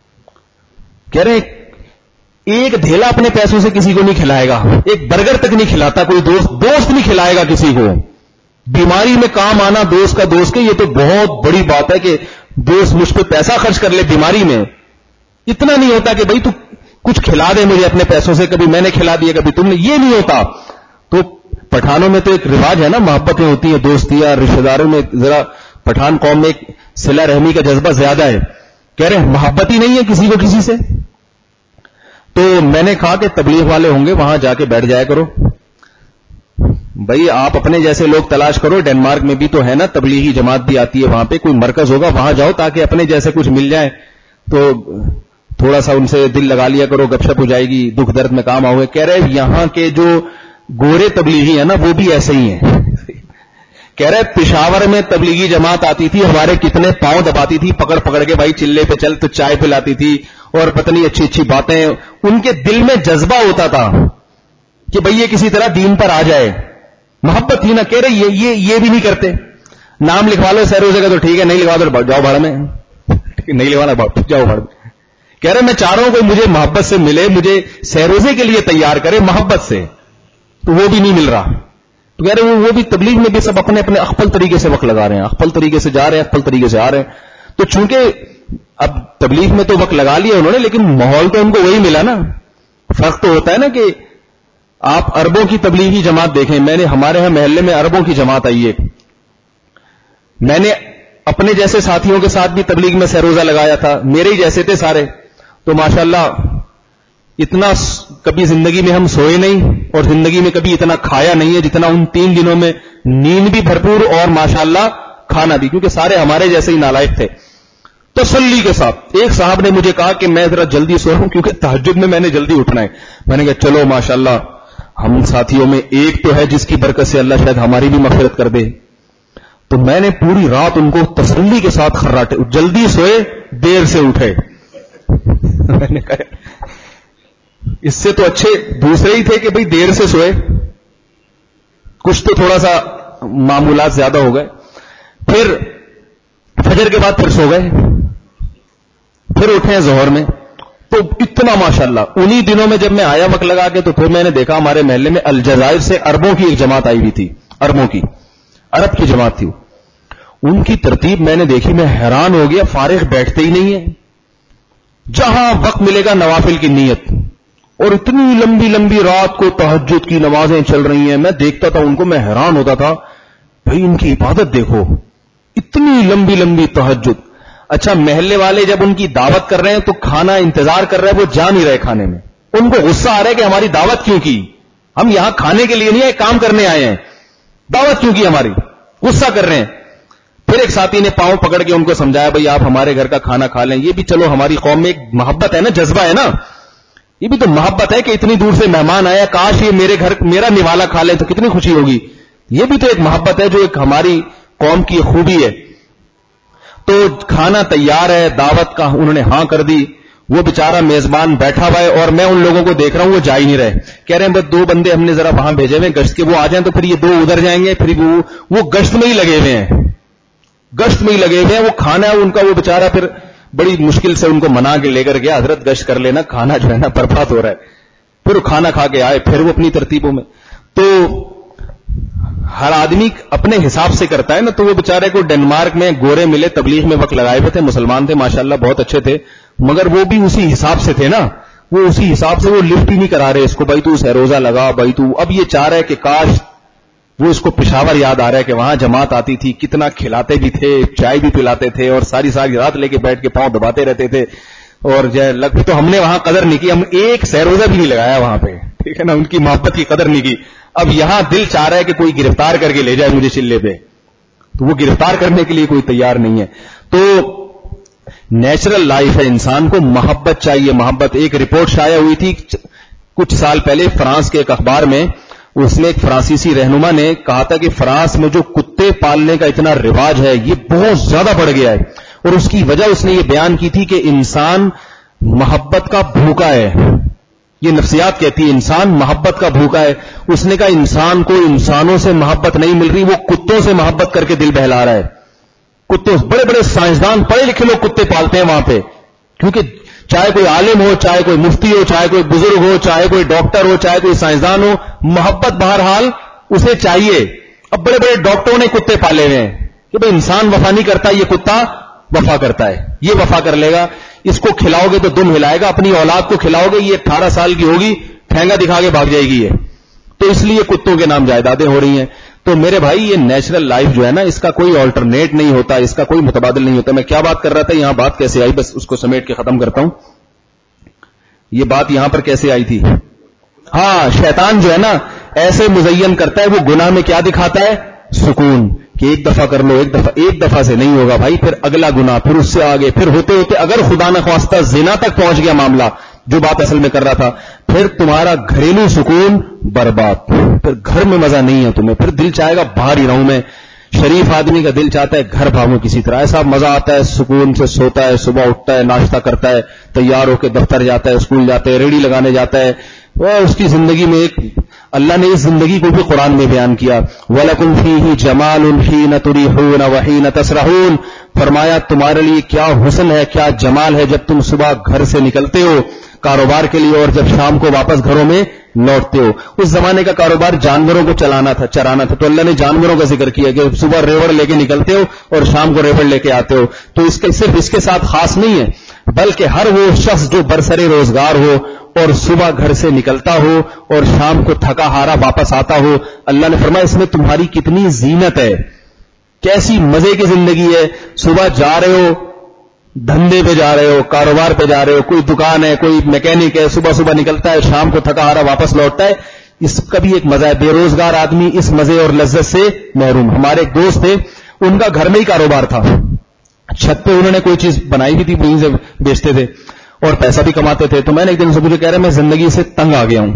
کہہ رہے ایک دھیلا اپنے پیسوں سے کسی کو نہیں کھلائے گا، ایک برگر تک نہیں کھلاتا کوئی دوست، دوست نہیں کھلائے گا کسی کو. بیماری میں کام آنا دوست کا دوست کے، یہ تو بہت بڑی بات ہے کہ دوست مجھ پہ پیسہ خرچ کر لے بیماری میں. اتنا نہیں ہوتا کہ بھائی تو کچھ کھلا دے مجھے اپنے پیسوں سے، کبھی میں نے کھلا دیا کبھی تم نے، یہ نہیں ہوتا. تو پٹھانوں میں تو ایک رواج ہے نا، محبتیں ہوتی ہیں، دوستیاں، رشتہ داروں میں ذرا پٹھان قوم میں ایک صلہ رحمی کا جذبہ زیادہ ہے. کہہ رہے ہیں محبت ہی نہیں ہے کسی کو کسی سے. تو میں نے کہا کہ تبلیغ والے ہوں گے وہاں جا کے بیٹھ جایا کرو. بھائی آپ اپنے جیسے لوگ تلاش کرو. ڈنمارک میں بھی تو ہے نا تبلیغی جماعت بھی آتی ہے, وہاں پہ کوئی مرکز ہوگا, وہاں جاؤ تاکہ اپنے جیسے کچھ مل جائے تو تھوڑا سا ان سے دل لگا لیا کرو, گپ شپ ہو جائے گی, دکھ درد میں کام آؤگے. کہہ رہے یہاں کے جو گورے تبلیغی ہیں نا وہ بھی ایسے ہی ہیں. کہہ رہے پشاور میں تبلیغی جماعت آتی تھی, ہمارے کتنے پاؤں دباتی تھی پکڑ پکڑ کے, بھائی چلے پہ چل, تو چائے پلاتی تھی اور پتنی اچھی اچھی باتیں. ان کے دل میں جذبہ ہوتا تھا کہ بھئی یہ کسی طرح دین پر آ جائے, محبت تھی نا. کہہ رہے یہ یہ یہ بھی نہیں کرتے. نام لکھوا لو سیروزے کا تو ٹھیک ہے, نہیں لکھوا دو جاؤ بھاڑ میں, نہیں لکھوانا جاؤ بھاڑ میں. کہہ رہے میں چاہ رہا ہوں کوئی مجھے محبت سے ملے, مجھے سیروزے کے لیے تیار کرے محبت سے, تو وہ بھی نہیں مل رہا. تو کہہ رہے وہ بھی تبلیغ میں بھی سب اپنے اپنے اخپل طریقے سے وقت لگا رہے ہیں, اخپل طریقے سے جا رہے ہیں, اخپل طریقے سے آ رہے ہیں. تو چونکہ اب تبلیغ میں تو وقت لگا لیا انہوں نے, لیکن ماحول تو ان کو وہی ملا نا. فرق تو ہوتا ہے نا کہ آپ اربوں کی تبلیغی جماعت دیکھیں. میں نے ہمارے ہاں محلے میں اربوں کی جماعت آئی ہے. میں نے اپنے جیسے ساتھیوں کے ساتھ بھی تبلیغ میں سیروزہ لگایا تھا, میرے ہی جیسے تھے سارے. تو ماشاءاللہ اتنا کبھی زندگی میں ہم سوئے نہیں اور زندگی میں کبھی اتنا کھایا نہیں ہے جتنا ان تین دنوں میں. نیند بھی بھرپور اور ماشاءاللہ کھانا بھی, کیونکہ سارے ہمارے جیسے ہی نالائق تھے. تسلی کے ساتھ ایک صاحب نے مجھے کہا کہ میں ذرا جلدی سو رہا ہوں کیونکہ تہجد میں میں نے جلدی اٹھنا ہے. میں نے کہا چلو ماشاءاللہ ہم ساتھیوں میں ایک تو ہے جس کی برکت سے اللہ شاید ہماری بھی مغفرت کر دے. تو میں نے پوری رات ان کو تسلی کے ساتھ خراٹے, جلدی سوئے دیر سے اٹھے. میں نے کہا اس سے تو اچھے دوسرے ہی تھے کہ بھئی دیر سے سوئے, کچھ تو تھوڑا سا معمولات زیادہ ہو گئے. پھر فجر کے بعد پھر سو گئے, پھر اٹھے ظہر میں. تو اتنا ماشاءاللہ انہی دنوں میں جب میں آیا وقت لگا کے, تو پھر میں نے دیکھا ہمارے محلے میں الجزائر سے عربوں کی ایک جماعت آئی ہوئی تھی, عربوں کی, عرب کی جماعت تھی. ان کی ترتیب میں نے دیکھی, میں حیران ہو گیا. فارغ بیٹھتے ہی نہیں ہے, جہاں وقت ملے گا نوافل کی نیت, اور اتنی لمبی لمبی رات کو تہجد کی نمازیں چل رہی ہیں. میں دیکھتا تھا ان کو, میں حیران ہوتا تھا, بھئی ان کی عبادت دیکھو, اتنی لمبی لمبی تہجد. اچھا محلے والے جب ان کی دعوت کر رہے ہیں تو کھانا انتظار کر رہے ہیں, وہ جا نہیں رہے کھانے میں. ان کو غصہ آ رہا ہے کہ ہماری دعوت کیوں کی, ہم یہاں کھانے کے لیے نہیں آئے, کام کرنے آئے ہیں, دعوت کیوں کی ہماری, غصہ کر رہے ہیں. پھر ایک ساتھی نے پاؤں پکڑ کے ان کو سمجھایا, بھئی آپ ہمارے گھر کا کھانا کھا لیں. یہ بھی چلو ہماری قوم میں ایک محبت ہے نا, جذبہ ہے نا, یہ بھی تو محبت ہے کہ اتنی دور سے مہمان آیا, کاش یہ میرے گھر میرا نوالا کھا لیں تو کتنی خوشی ہوگی. یہ بھی تو ایک محبت ہے جو ایک ہماری قوم کی خوبی ہے. تو کھانا تیار ہے, دعوت کا انہوں نے ہاں کر دی. وہ بیچارہ میزبان بیٹھا ہوا ہے اور میں ان لوگوں کو دیکھ رہا ہوں, وہ جا ہی نہیں رہے. کہہ رہے ہیں بس دو بندے ہم نے ذرا وہاں بھیجے ہوئے گشت کے, وہ آ جائیں تو پھر یہ دو ادھر جائیں گے, پھر وہ وہ گشت میں ہی لگے ہوئے ہیں, گشت میں ہی لگے ہوئے ہیں. وہ کھانا ہے ان کا, وہ بیچارہ پھر بڑی مشکل سے ان کو منا کے لے کر گیا, حضرت گشت کر لینا, کھانا جو ہے نا برباد ہو رہا ہے. پھر وہ کھانا کھا کے آئے, پھر وہ اپنی ترتیبوں میں. تو ہر آدمی اپنے حساب سے کرتا ہے نا. تو وہ بیچارے کو ڈنمارک میں گورے ملے, تبلیغ میں وقت لگائے ہوئے تھے, مسلمان تھے ماشاءاللہ, بہت اچھے تھے, مگر وہ بھی اسی حساب سے تھے نا. وہ اسی حساب سے, وہ لفٹ ہی نہیں کرا رہے اس کو, بھائی تو سیروزہ لگا, بھائی تو. اب یہ چاہ رہا ہے کہ کاش وہ اس کو پشاور یاد آ رہا ہے کہ وہاں جماعت آتی تھی, کتنا کھلاتے بھی تھے, چائے بھی پلاتے تھے, اور ساری ساری رات لے کے بیٹھ کے پاؤں دباتے رہتے تھے. اور جو لگ تو ہم نے وہاں قدر نہیں کی, ہم ایک سیروزہ بھی نہیں لگایا وہاں پہ, ٹھیک ہے نا, ان کی محبت کی قدر نہیں کی. اب یہاں دل چاہ رہا ہے کہ کوئی گرفتار کر کے لے جائے مجھے چلے پہ, تو وہ گرفتار کرنے کے لیے کوئی تیار نہیں ہے. تو نیچرل لائف ہے, انسان کو محبت چاہیے, محبت. ایک رپورٹ شائع ہوئی تھی کچھ سال پہلے فرانس کے ایک اخبار میں, اس میں ایک فرانسیسی رہنما نے کہا تھا کہ فرانس میں جو کتے پالنے کا اتنا رواج ہے یہ بہت زیادہ بڑھ گیا ہے, اور اس کی وجہ اس نے یہ بیان کی تھی کہ انسان محبت کا بھوکا ہے. یہ نفسیات کہتی ہے انسان محبت کا بھوکا ہے. اس نے کہا انسان کو انسانوں سے محبت نہیں مل رہی, وہ کتوں سے محبت کر کے دل بہلا رہا ہے. کتوں, بڑے بڑے سائنسدان, پڑھے لکھے لوگ کتے پالتے ہیں وہاں پہ, کیونکہ چاہے کوئی عالم ہو, چاہے کوئی مفتی ہو, چاہے کوئی بزرگ ہو, چاہے کوئی ڈاکٹر ہو, چاہے کوئی سائنسدان ہو, محبت بہرحال اسے چاہیے. اب بڑے بڑے ڈاکٹروں نے کتے پالے ہوئے ہیں کہ بھئی انسان وفا نہیں کرتا, یہ کتا وفا کرتا ہے, یہ وفا کر لے گا. اس کو کھلاؤ گے تو دم ہلائے گا, اپنی اولاد کو کھلاؤ گے, یہ اٹھارہ سال کی ہوگی ٹھینگا دکھا کے بھاگ جائے گی یہ. تو اس لیے کتوں کے نام جائیدادیں ہو رہی ہیں. تو میرے بھائی یہ نیچرل لائف جو ہے نا، اس کا کوئی آلٹرنیٹ نہیں ہوتا، اس کا کوئی متبادل نہیں ہوتا. میں کیا بات کر رہا تھا، یہاں بات کیسے آئی، بس اس کو سمیٹ کے ختم کرتا ہوں. یہ بات یہاں پر کیسے آئی تھی؟ ہاں، شیطان جو ہے نا ایسے مزین کرتا ہے، وہ گناہ میں کیا دکھاتا ہے؟ سکون، کہ ایک دفعہ کر لو، ایک دفعہ ایک دفعہ سے نہیں ہوگا بھائی، پھر اگلا گناہ، پھر اس سے آگے، پھر ہوتے ہوتے اگر خدا نخواستہ زنا تک پہنچ گیا معاملہ، جو بات اصل میں کر رہا تھا، پھر تمہارا گھریلو سکون برباد، پھر گھر میں مزہ نہیں ہے تمہیں، پھر دل چاہے گا باہر ہی رہوں میں. شریف آدمی کا دل چاہتا ہے گھر بھاگوں کسی طرح، ایسا مزہ آتا ہے، سکون سے سوتا ہے، صبح اٹھتا ہے، ناشتہ کرتا ہے، تیار ہو کے دفتر جاتا ہے، اسکول جاتا ہے، ریڑی لگانے جاتا ہے. اور اس کی زندگی میں ایک اللہ نے اس زندگی کو بھی قرآن میں بیان کیا، وَلَكُمْ فِيهِ جَمَالٌ حِينَ تُرِيحُونَ وَحِينَ تَسْرَحُونَ. فرمایا تمہارے لیے کیا حسن ہے، کیا جمال ہے جب تم صبح گھر سے نکلتے ہو کاروبار کے لیے اور جب شام کو واپس گھروں میں لوٹتے ہو. اس زمانے کا کاروبار جانوروں کو چلانا تھا، چرانا تھا، تو اللہ نے جانوروں کا ذکر کیا کہ صبح ریوڑ لے کے نکلتے ہو اور شام کو ریوڑ لے کے آتے ہو. تو اس کے صرف اس کے ساتھ خاص نہیں ہے، بلکہ ہر وہ شخص جو برسر روزگار ہو اور صبح گھر سے نکلتا ہو اور شام کو تھکا ہارا واپس آتا ہو، اللہ نے فرمایا اس میں تمہاری کتنی زینت ہے، کیسی مزے کی زندگی ہے. صبح جا رہے ہو، دھندے پہ جا رہے ہو، کاروبار پہ جا رہے ہو، کوئی دکان ہے، کوئی میکینک ہے، صبح صبح نکلتا ہے، شام کو تھکا ہارا واپس لوٹتا ہے. اس کا بھی ایک مزہ ہے. بے روزگار آدمی اس مزے اور لذت سے محروم. ہمارے ایک دوست تھے، ان کا گھر میں ہی کاروبار تھا، چھت پہ انہوں نے کوئی چیز بنائی بھی تھی، وہیں سے بیچتے تھے اور پیسہ بھی کماتے تھے. تو میں نے ایک دن سے مجھے کہہ رہا میں زندگی سے تنگ آ گیا ہوں.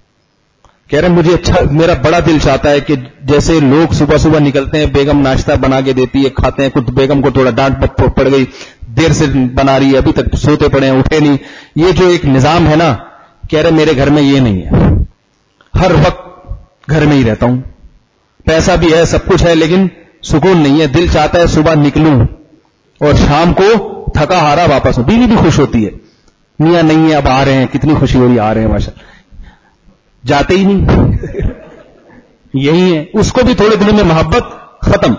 کہہ رہے مجھے اچھا، میرا بڑا دل چاہتا ہے کہ جیسے لوگ صبح صبح نکلتے ہیں، بیگم ناشتہ بنا کے دیتی ہے، کھاتے ہیں، کچھ بیگم کو تھوڑا ڈانٹ پڑ گئی، دیر سے بنا رہی ہے، ابھی تک سوتے پڑے ہیں، اٹھے نہیں. یہ جو ایک نظام ہے نا، کہہ رہے میرے گھر میں یہ نہیں ہے. ہر وقت گھر میں ہی رہتا ہوں، پیسہ بھی ہے، سب کچھ ہے، لیکن سکون نہیں ہے. دل چاہتا ہے صبح نکلوں اور شام کو تھکا ہارا واپس ہوں. بیوی بھی خوش ہوتی ہے، میاں نہیں ہے اب آ رہے ہیں، کتنی خوشی ہو رہی ہے، آ رہے ہیں ماشاءاللہ. جاتے ہی نہیں یہی ہے. اس کو بھی تھوڑے دنوں میں محبت ختم،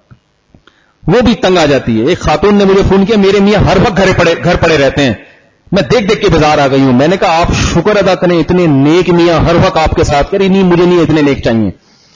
وہ بھی تنگ آ جاتی ہے. ایک خاتون نے مجھے فون کیا، میرے میاں ہر وقت گھر پڑے گھر پڑے رہتے ہیں، میں دیکھ دیکھ کے بازار آ گئی ہوں. میں نے کہا آپ شکر ادا کریں، اتنے نیک میاں ہر وقت آپ کے ساتھ. کریں نہیں، مجھے نہیں اتنے نیک چاہیے.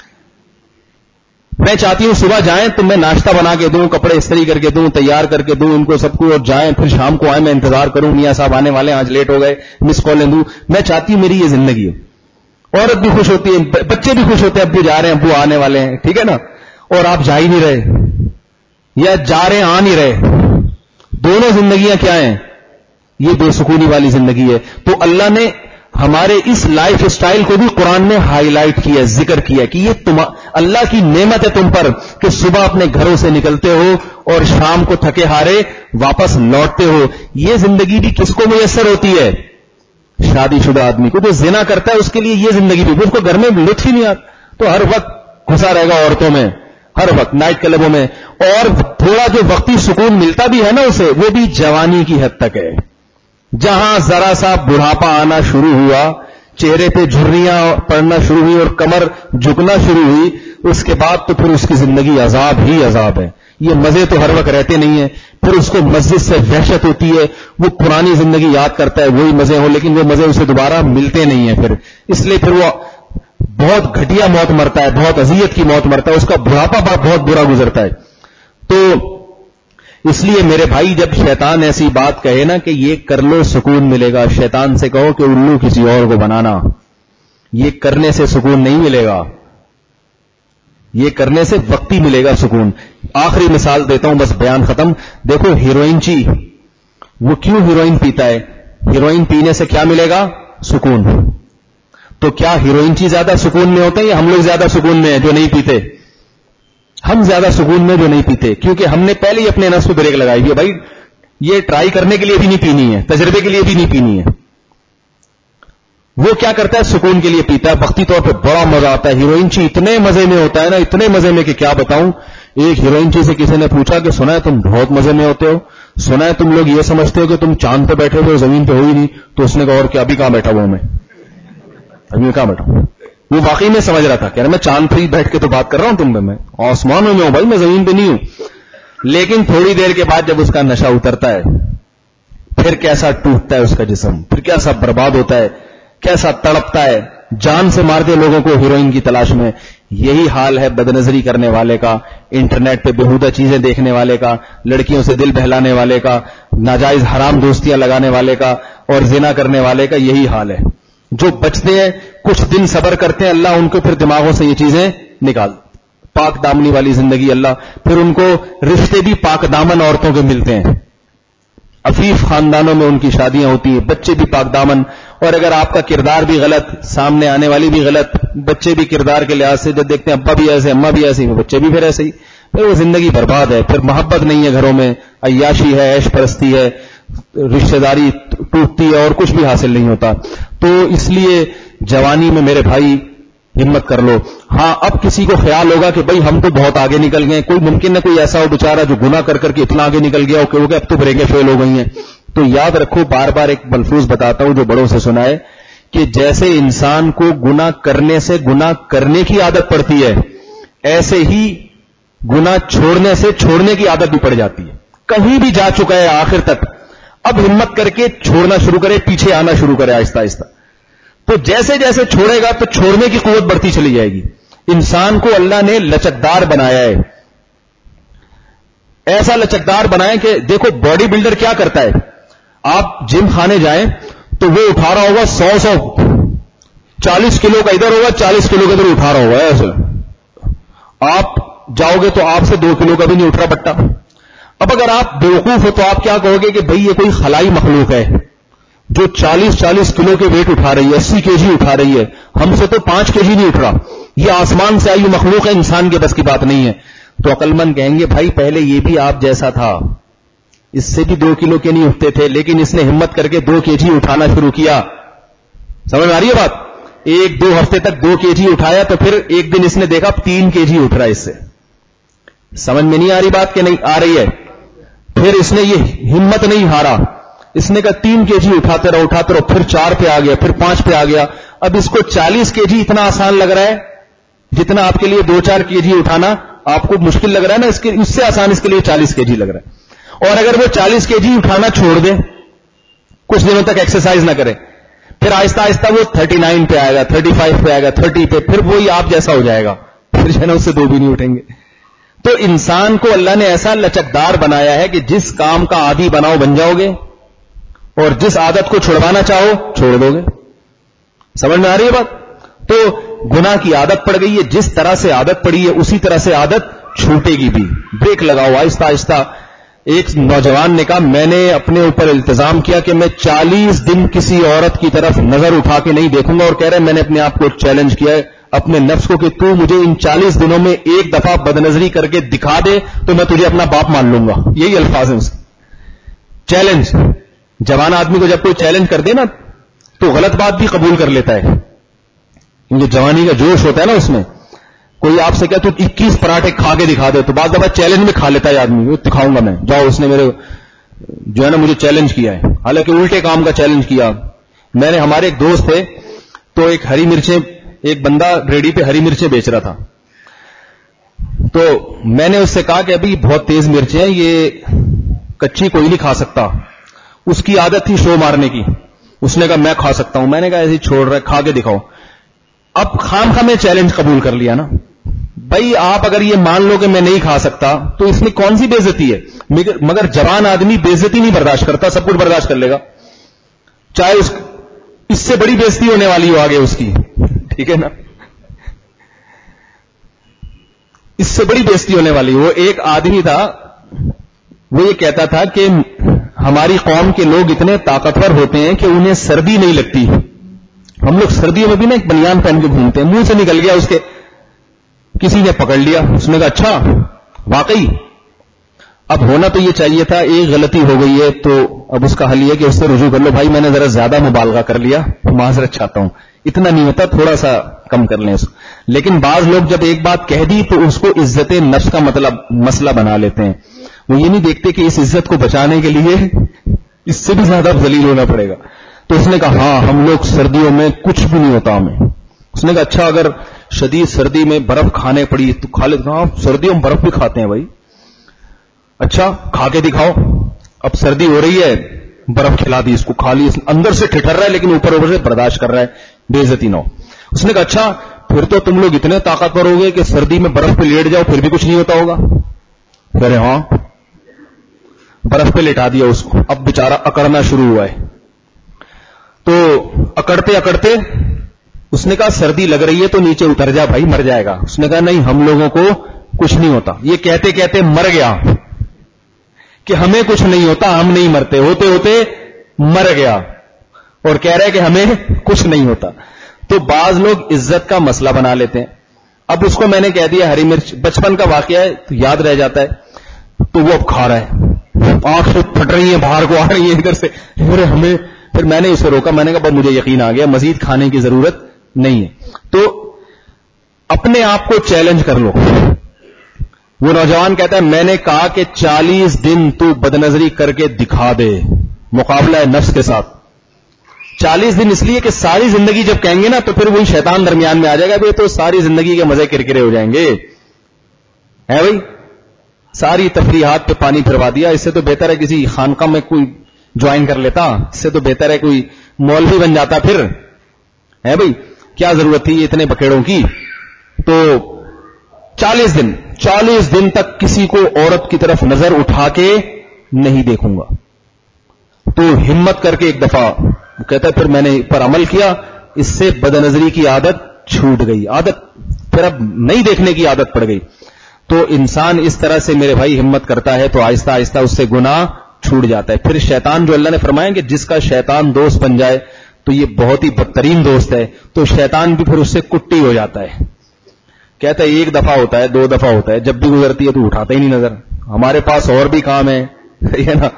میں چاہتی ہوں صبح جائیں تو میں ناشتہ بنا کے دوں، کپڑے استری کر کے دوں، تیار کر کے دوں ان کو سب کو، اور جائیں پھر شام کو آئیں، میں انتظار کروں میاں صاحب آنے والے ہیں، آج لیٹ ہو گئے، مس کالیں دوں. میں چاہتی ہوں میری یہ زندگی ہو. عورت بھی خوش ہوتی ہے، بچے بھی خوش ہوتے ہیں، ابو جا رہے ہیں، ابو آنے والے ہیں، ٹھیک ہے نا. اور آپ جا ہی نہیں رہے یا جا رہے ہیں آ نہیں رہے، دونوں زندگیاں کیا ہیں؟ یہ بے سکونی والی زندگی ہے. تو اللہ نے ہمارے اس لائف سٹائل کو بھی قرآن میں ہائی لائٹ کیا، ذکر کیا کہ یہ تم اللہ کی نعمت ہے تم پر کہ صبح اپنے گھروں سے نکلتے ہو اور شام کو تھکے ہارے واپس لوٹتے ہو. یہ زندگی بھی کس کو میسر ہوتی ہے؟ شادی شدہ آدمی کو. جو زنا کرتا ہے اس کے لیے یہ زندگی بھی، اس کو گھر میں لطف ہی نہیں آتا، تو ہر وقت گھسا رہے گا عورتوں میں، ہر وقت نائٹ کلبوں میں. اور تھوڑا جو وقتی سکون ملتا بھی ہے نا اسے، وہ بھی جوانی کی حد تک ہے. جہاں ذرا سا بڑھاپا آنا شروع ہوا، چہرے پہ جھریاں پڑنا شروع ہوئی اور کمر جھکنا شروع ہوئی، اس کے بعد تو پھر اس کی زندگی عذاب ہی عذاب ہے. یہ مزے تو ہر وقت رہتے نہیں ہیں. پھر اس کو مسجد سے وحشت ہوتی ہے، وہ پرانی زندگی یاد کرتا ہے، وہی مزے ہوں، لیکن وہ مزے اسے دوبارہ ملتے نہیں ہیں. پھر اس لیے پھر وہ بہت گھٹیا موت مرتا ہے، بہت اذیت کی موت مرتا ہے، اس کا بڑھاپا بہت برا گزرتا ہے. تو اس لیے میرے بھائی جب شیطان ایسی بات کہے نا کہ یہ کر لو سکون ملے گا، شیطان سے کہو کہ الو کسی اور کو بنانا، یہ کرنے سے سکون نہیں ملے گا، یہ کرنے سے وقتی ملے گا سکون. آخری مثال دیتا ہوں، بس بیان ختم. دیکھو ہیروئن چی، وہ کیوں ہیروئن پیتا ہے؟ ہیروئن پینے سے کیا ملے گا؟ سکون. تو کیا ہیروئن چی زیادہ سکون میں ہوتے ہیں یا ہم لوگ زیادہ سکون میں ہیں جو نہیں پیتے؟ ہم زیادہ سکون میں جو نہیں پیتے، کیونکہ ہم نے پہلے ہی اپنے نفس پہ بریک لگائی ہے. بھائی یہ ٹرائی کرنے کے لیے بھی نہیں پینی ہے، تجربے کے لیے بھی نہیں پینی ہے. وہ کیا کرتا ہے؟ سکون کے لیے پیتا ہے، وقتی طور پہ بڑا مزہ آتا ہے. ہیروئن چی اتنے مزے میں ہوتا ہے نا، اتنے مزے میں کہ کیا بتاؤں. ایک ہیروئن چی سے کسی نے پوچھا کہ سنا ہے تم بہت مزے میں ہوتے ہو، سنا ہے تم لوگ یہ سمجھتے ہو کہ تم چاند پہ بیٹھے ہوئے زمین پہ ہو ہی نہیں. تو اس نے کہا اور کیا، ابھی کہاں بیٹھا ہوا ہوں میں، ابھی کہاں بیٹھا ہوں. وہ واقعی میں سمجھ رہا تھا، کہہ رہا میں چاند پہ ہی بیٹھ کے تو بات کر رہا ہوں تم پہ، میں آسمانوں میں ہوں بھائی، میں زمین پہ نہیں ہوں. لیکن تھوڑی دیر کے بعد جب اس کا نشہ اترتا ہے، پھر کیسا ٹوٹتا ہے اس کا جسم، پھر کیسا برباد ہوتا ہے، کیسا تڑپتا ہے، جان سے مار دے لوگوں کو ہیروئن کی تلاش میں. یہی حال ہے بدنظری کرنے والے کا، انٹرنیٹ پہ بےہودہ چیزیں دیکھنے والے کا، لڑکیوں سے دل بہلانے والے کا، ناجائز حرام دوستیاں لگانے والے کا اور زنا کرنے والے کا یہی حال ہے. جو بچتے ہیں کچھ دن صبر کرتے ہیں، اللہ ان کو پھر دماغوں سے یہ چیزیں نکال، پاک دامنی والی زندگی اللہ، پھر ان کو رشتے بھی پاک دامن عورتوں کے ملتے ہیں، عفیف خاندانوں میں ان کی شادیاں ہوتی ہیں، بچے بھی پاک دامن. اور اگر آپ کا کردار بھی غلط، سامنے آنے والی بھی غلط، بچے بھی کردار کے لحاظ سے جب دیکھتے ہیں ابا بھی ایسے اماں بھی ایسے، بچے بھی پھر ایسے ہی، پھر وہ زندگی برباد ہے. پھر محبت نہیں ہے گھروں میں، عیاشی ہے، عیش پرستی ہے، رشتہ داری ٹوٹتی ہے اور کچھ بھی حاصل نہیں ہوتا. تو اس لیے جوانی میں میرے بھائی ہمت کر لو. ہاں اب کسی کو خیال ہوگا کہ بھئی ہم تو بہت آگے نکل گئے، کوئی ممکن ہے کوئی ایسا ہو بیچارہ جو گناہ کر کر کے اتنا آگے نکل گیا ہو کہ اب تو بریکیں فیل ہو گئی ہیں. تو یاد رکھو، بار بار ایک ملفوظ بتاتا ہوں جو بڑوں سے سنا ہے، کہ جیسے انسان کو گناہ کرنے سے گناہ کرنے کی عادت پڑتی ہے، ایسے ہی گناہ چھوڑنے سے چھوڑنے کی عادت بھی پڑ جاتی ہے. کہیں بھی جا چکا ہے آخر تک، اب ہمت کر کے چھوڑنا شروع کرے، پیچھے آنا شروع کرے آہستہ آہستہ. تو جیسے جیسے چھوڑے گا تو چھوڑنے کی قوت بڑھتی چلی جائے گی. انسان کو اللہ نے لچکدار بنایا ہے، ایسا لچکدار بنایا کہ دیکھو باڈی بلڈر کیا کرتا ہے، آپ جم خانے جائیں تو وہ اٹھا رہا ہوگا سو سو چالیس کلو کا ادھر ہوگا، چالیس کلو کا ادھر اٹھا رہا ہوگا ایسے. آپ جاؤ گے تو آپ سے دو کلو کا بھی نہیں اٹھ رہا بٹا. اب اگر آپ بیوقوف ہو تو آپ کیا کہو گے کہ بھئی یہ کوئی خلائی مخلوق ہے جو چالیس چالیس کلو کے ویٹ اٹھا رہی ہے، اسی کے جی اٹھا رہی ہے، ہم سے تو پانچ کے جی نہیں اٹھ رہا، یہ آسمان سے آئی مخلوق ہے، انسان کے بس کی بات نہیں ہے. تو عقل مند کہیں گے بھائی پہلے یہ بھی آپ جیسا تھا، اس سے بھی دو کلو کے نہیں اٹھتے تھے، لیکن اس نے ہمت کر کے دو کے جی اٹھانا شروع کیا. سمجھ میں آ رہی ہے بات؟ ایک دو ہفتے تک دو کے جی اٹھایا تو پھر ایک دن اس نے دیکھا تین کے جی اٹھ رہا ہے اس سے. سمجھ میں نہیں آ رہی بات کہ نہیں آ رہی ہے؟ پھر اس نے یہ ہمت نہیں ہارا، اس نے کہا تین کے جی اٹھاتے رہو اٹھاتے رہو، پھر چار پہ آ گیا، پھر پانچ پہ آ گیا. اب اس کو چالیس کے جی اتنا آسان لگ رہا ہے جتنا آپ کے لیے دو چار کے جی اٹھانا آپ کو مشکل لگ رہا ہے نا، اس کے اس سے آسان اس کے لیے چالیس کے جی لگ رہا ہے. اور اگر وہ چالیس کے جی اٹھانا چھوڑ دے، کچھ دنوں تک ایکسرسائز نہ کرے، پھر آہستہ آہستہ وہ تھرٹی نائن پہ آئے گا، تھرٹی فائیو پہ آئے گا، تھرٹی پہ، پھر وہی آپ جیسا ہو جائے گا، پھر جو ہے نا اس سے دو بھی نہیں اٹھیں گے. تو انسان کو اللہ نے ایسا لچکدار بنایا ہے کہ جس کام کا عادی بناؤ بن جاؤ گے، اور جس عادت کو چھڑوانا چاہو چھوڑ دو گے. سمجھ میں آ رہی ہے بات؟ تو گناہ کی عادت پڑ گئی ہے، جس طرح سے عادت پڑی ہے اسی طرح سے عادت چھوٹے گی بھی. بریک لگاؤ آہستہ آہستہ. ایک نوجوان نے کہا میں نے اپنے اوپر التزام کیا کہ میں چالیس دن کسی عورت کی طرف نظر اٹھا کے نہیں دیکھوں گا، اور کہہ رہے میں نے اپنے آپ کو چیلنج کیا ہے اپنے نفس کو کہ تو مجھے ان چالیس دنوں میں ایک دفعہ بدنظری کر کے دکھا دے تو میں تجھے اپنا باپ مان لوں گا. یہی الفاظ ہیں اس کے. چیلنج. جوان آدمی کو جب کوئی چیلنج کر دے نا تو غلط بات بھی قبول کر لیتا ہے، کیونکہ جوانی کا جوش ہوتا ہے نا اس میں. کوئی آپ سے کہے تو اکیس پراٹھے کھا کے دکھا دے تو بعض دفعہ چیلنج میں کھا لیتا ہے آدمی، وہ دکھاؤں گا میں، جاؤ اس نے میرے جو ہے نا مجھے چیلنج کیا ہے، حالانکہ الٹے کام کا چیلنج کیا. میں نے ہمارے ایک دوست تھے تو ایک ہری مرچیں، ایک بندہ ریڈی پہ ہری مرچیں بیچ رہا تھا، تو میں نے اس سے کہا کہ ابھی بہت تیز مرچیں ہیں، یہ کچی کوئی نہیں کھا سکتا. اس کی عادت تھی شو مارنے کی، اس نے کہا میں کھا سکتا ہوں. میں نے کہا ایسے چھوڑ رہا ہے، کھا کے دکھاؤ. اب خام خواہ میں چیلنج قبول کر لیا نا. بھائی آپ اگر یہ مان لو کہ میں نہیں کھا سکتا تو اس میں کون سی بے عزتی ہے؟ مگر جوان آدمی بے عزتی نہیں برداشت کرتا، سب کچھ برداشت کر لے گا، چاہے اس اس سے بڑی بے عزتی ہونے والی ہو آگے اس کی. ٹھیک ہے نا؟ اس سے بڑی بے عزتی ہونے والی. وہ ایک آدمی تھا، وہ یہ کہتا تھا کہ ہماری قوم کے لوگ اتنے طاقتور ہوتے ہیں کہ انہیں سردی نہیں لگتی. ہم لوگ سردیوں میں بھی نا ایک بنیان پہن کے گھومتے ہیں. منہ سے نکل گیا اس کے، کسی نے پکڑ لیا، اس نے کہا اچھا واقعی. اب ہونا تو یہ چاہیے تھا، ایک غلطی ہو گئی ہے تو اب اس کا حل یہ کہ اس سے رجوع کر لو، بھائی میں نے ذرا زیادہ مبالغہ کر لیا، معذرت چاہتا ہوں، اتنا نہیں ہوتا، تھوڑا سا کم کر لیں اس کو. لیکن بعض لوگ جب ایک بات کہہ دی تو اس کو عزت نفس کا مطلب مسئلہ بنا لیتے ہیں. وہ یہ نہیں دیکھتے کہ اس عزت کو بچانے کے لیے اس سے بھی زیادہ ذلیل ہونا پڑے گا. تو اس نے کہا ہاں ہم لوگ سردیوں میں کچھ بھی نہیں ہوتا ہمیں. اس نے کہا اچھا اگر شدید سردی میں برف کھانے پڑی تو کھا لیتے. ہاں سردیوں میں برف بھی کھاتے ہیں بھائی. اچھا کھا کے دکھاؤ. اب سردی ہو رہی ہے، برف کھلا دی اس کو، کھا لی، اندر سے ٹھٹر رہا ہے لیکن اوپر اوپر سے برداشت کر رہا ہے، بے عزتی نہ ہو. اس نے کہا اچھا پھر تو تم لوگ اتنے طاقتور ہو گئے کہ سردی میں برف پہ لیٹ جاؤ پھر بھی کچھ نہیں ہوتا ہوگا. کہہ رہے ہاں. برف پہ لٹا دیا اس کو. اب بیچارہ اکڑنا شروع ہوا ہے. تو اکڑتے اکڑتے اس نے کہا سردی لگ رہی ہے تو نیچے اتر جا بھائی مر جائے گا. اس نے کہا نہیں ہم لوگوں کو کچھ نہیں ہوتا. یہ کہتے کہتے مر گیا کہ ہمیں کچھ نہیں ہوتا, ہم نہیں مرتے. ہوتے ہوتے مر گیا اور کہہ رہے کہ ہمیں کچھ نہیں ہوتا. تو بعض لوگ عزت کا مسئلہ بنا لیتے ہیں. اب اس کو میں نے کہہ دیا ہری مرچ, بچپن کا واقعہ ہے تو یاد رہ جاتا ہے. تو وہ اب کھا رہا ہے, آنکھ سے پھٹ رہی ہیں باہر کو آ رہی ہیں ادھر سے. ہمیں پھر میں نے اسے روکا, میں نے کہا بس مجھے یقین آ گیا مزید کھانے کی ضرورت نہیں ہے. تو اپنے آپ کو چیلنج کر لو. وہ نوجوان کہتا ہے میں نے کہا کہ چالیس دن تو بدنظری کر کے دکھا دے, مقابلہ ہے نفس کے ساتھ. چالیس دن اس لیے کہ ساری زندگی جب کہیں گے نا تو پھر وہی شیطان درمیان میں آ جائے گا, بھائی تو ساری زندگی کے مزے کرکرے ہو جائیں گے. ہے بھائی ساری تفریحات پہ پانی پھروا دیا. اس سے تو بہتر ہے کسی خانقاہ میں کوئی جوائن کر لیتا, اس سے تو بہتر ہے کوئی مولوی بن جاتا. پھر ہے بھائی کیا ضرورت تھی اتنے بکیڑوں کی. تو چالیس دن چالیس دن تک کسی کو عورت کی طرف نظر اٹھا کے نہیں دیکھوں گا. تو ہمت کر کے ایک دفعہ وہ کہتا ہے پھر میں نے پر عمل کیا, اس سے بدنظری کی عادت چھوٹ گئی. عادت پھر اب نہیں دیکھنے کی عادت پڑ گئی. تو انسان اس طرح سے میرے بھائی ہمت کرتا ہے تو آہستہ آہستہ اس سے گناہ چھوٹ جاتا ہے. پھر شیطان جو اللہ نے فرمایا کہ جس کا شیطان دوست بن جائے تو یہ بہت ہی بدترین دوست ہے. تو شیطان بھی پھر اس سے کٹی ہو جاتا ہے. کہتا ہے ایک دفعہ ہوتا ہے, دو دفعہ ہوتا ہے, جب بھی گزرتی ہے تو اٹھاتا ہی نہیں نظر, ہمارے پاس اور بھی کام ہے ہے نا.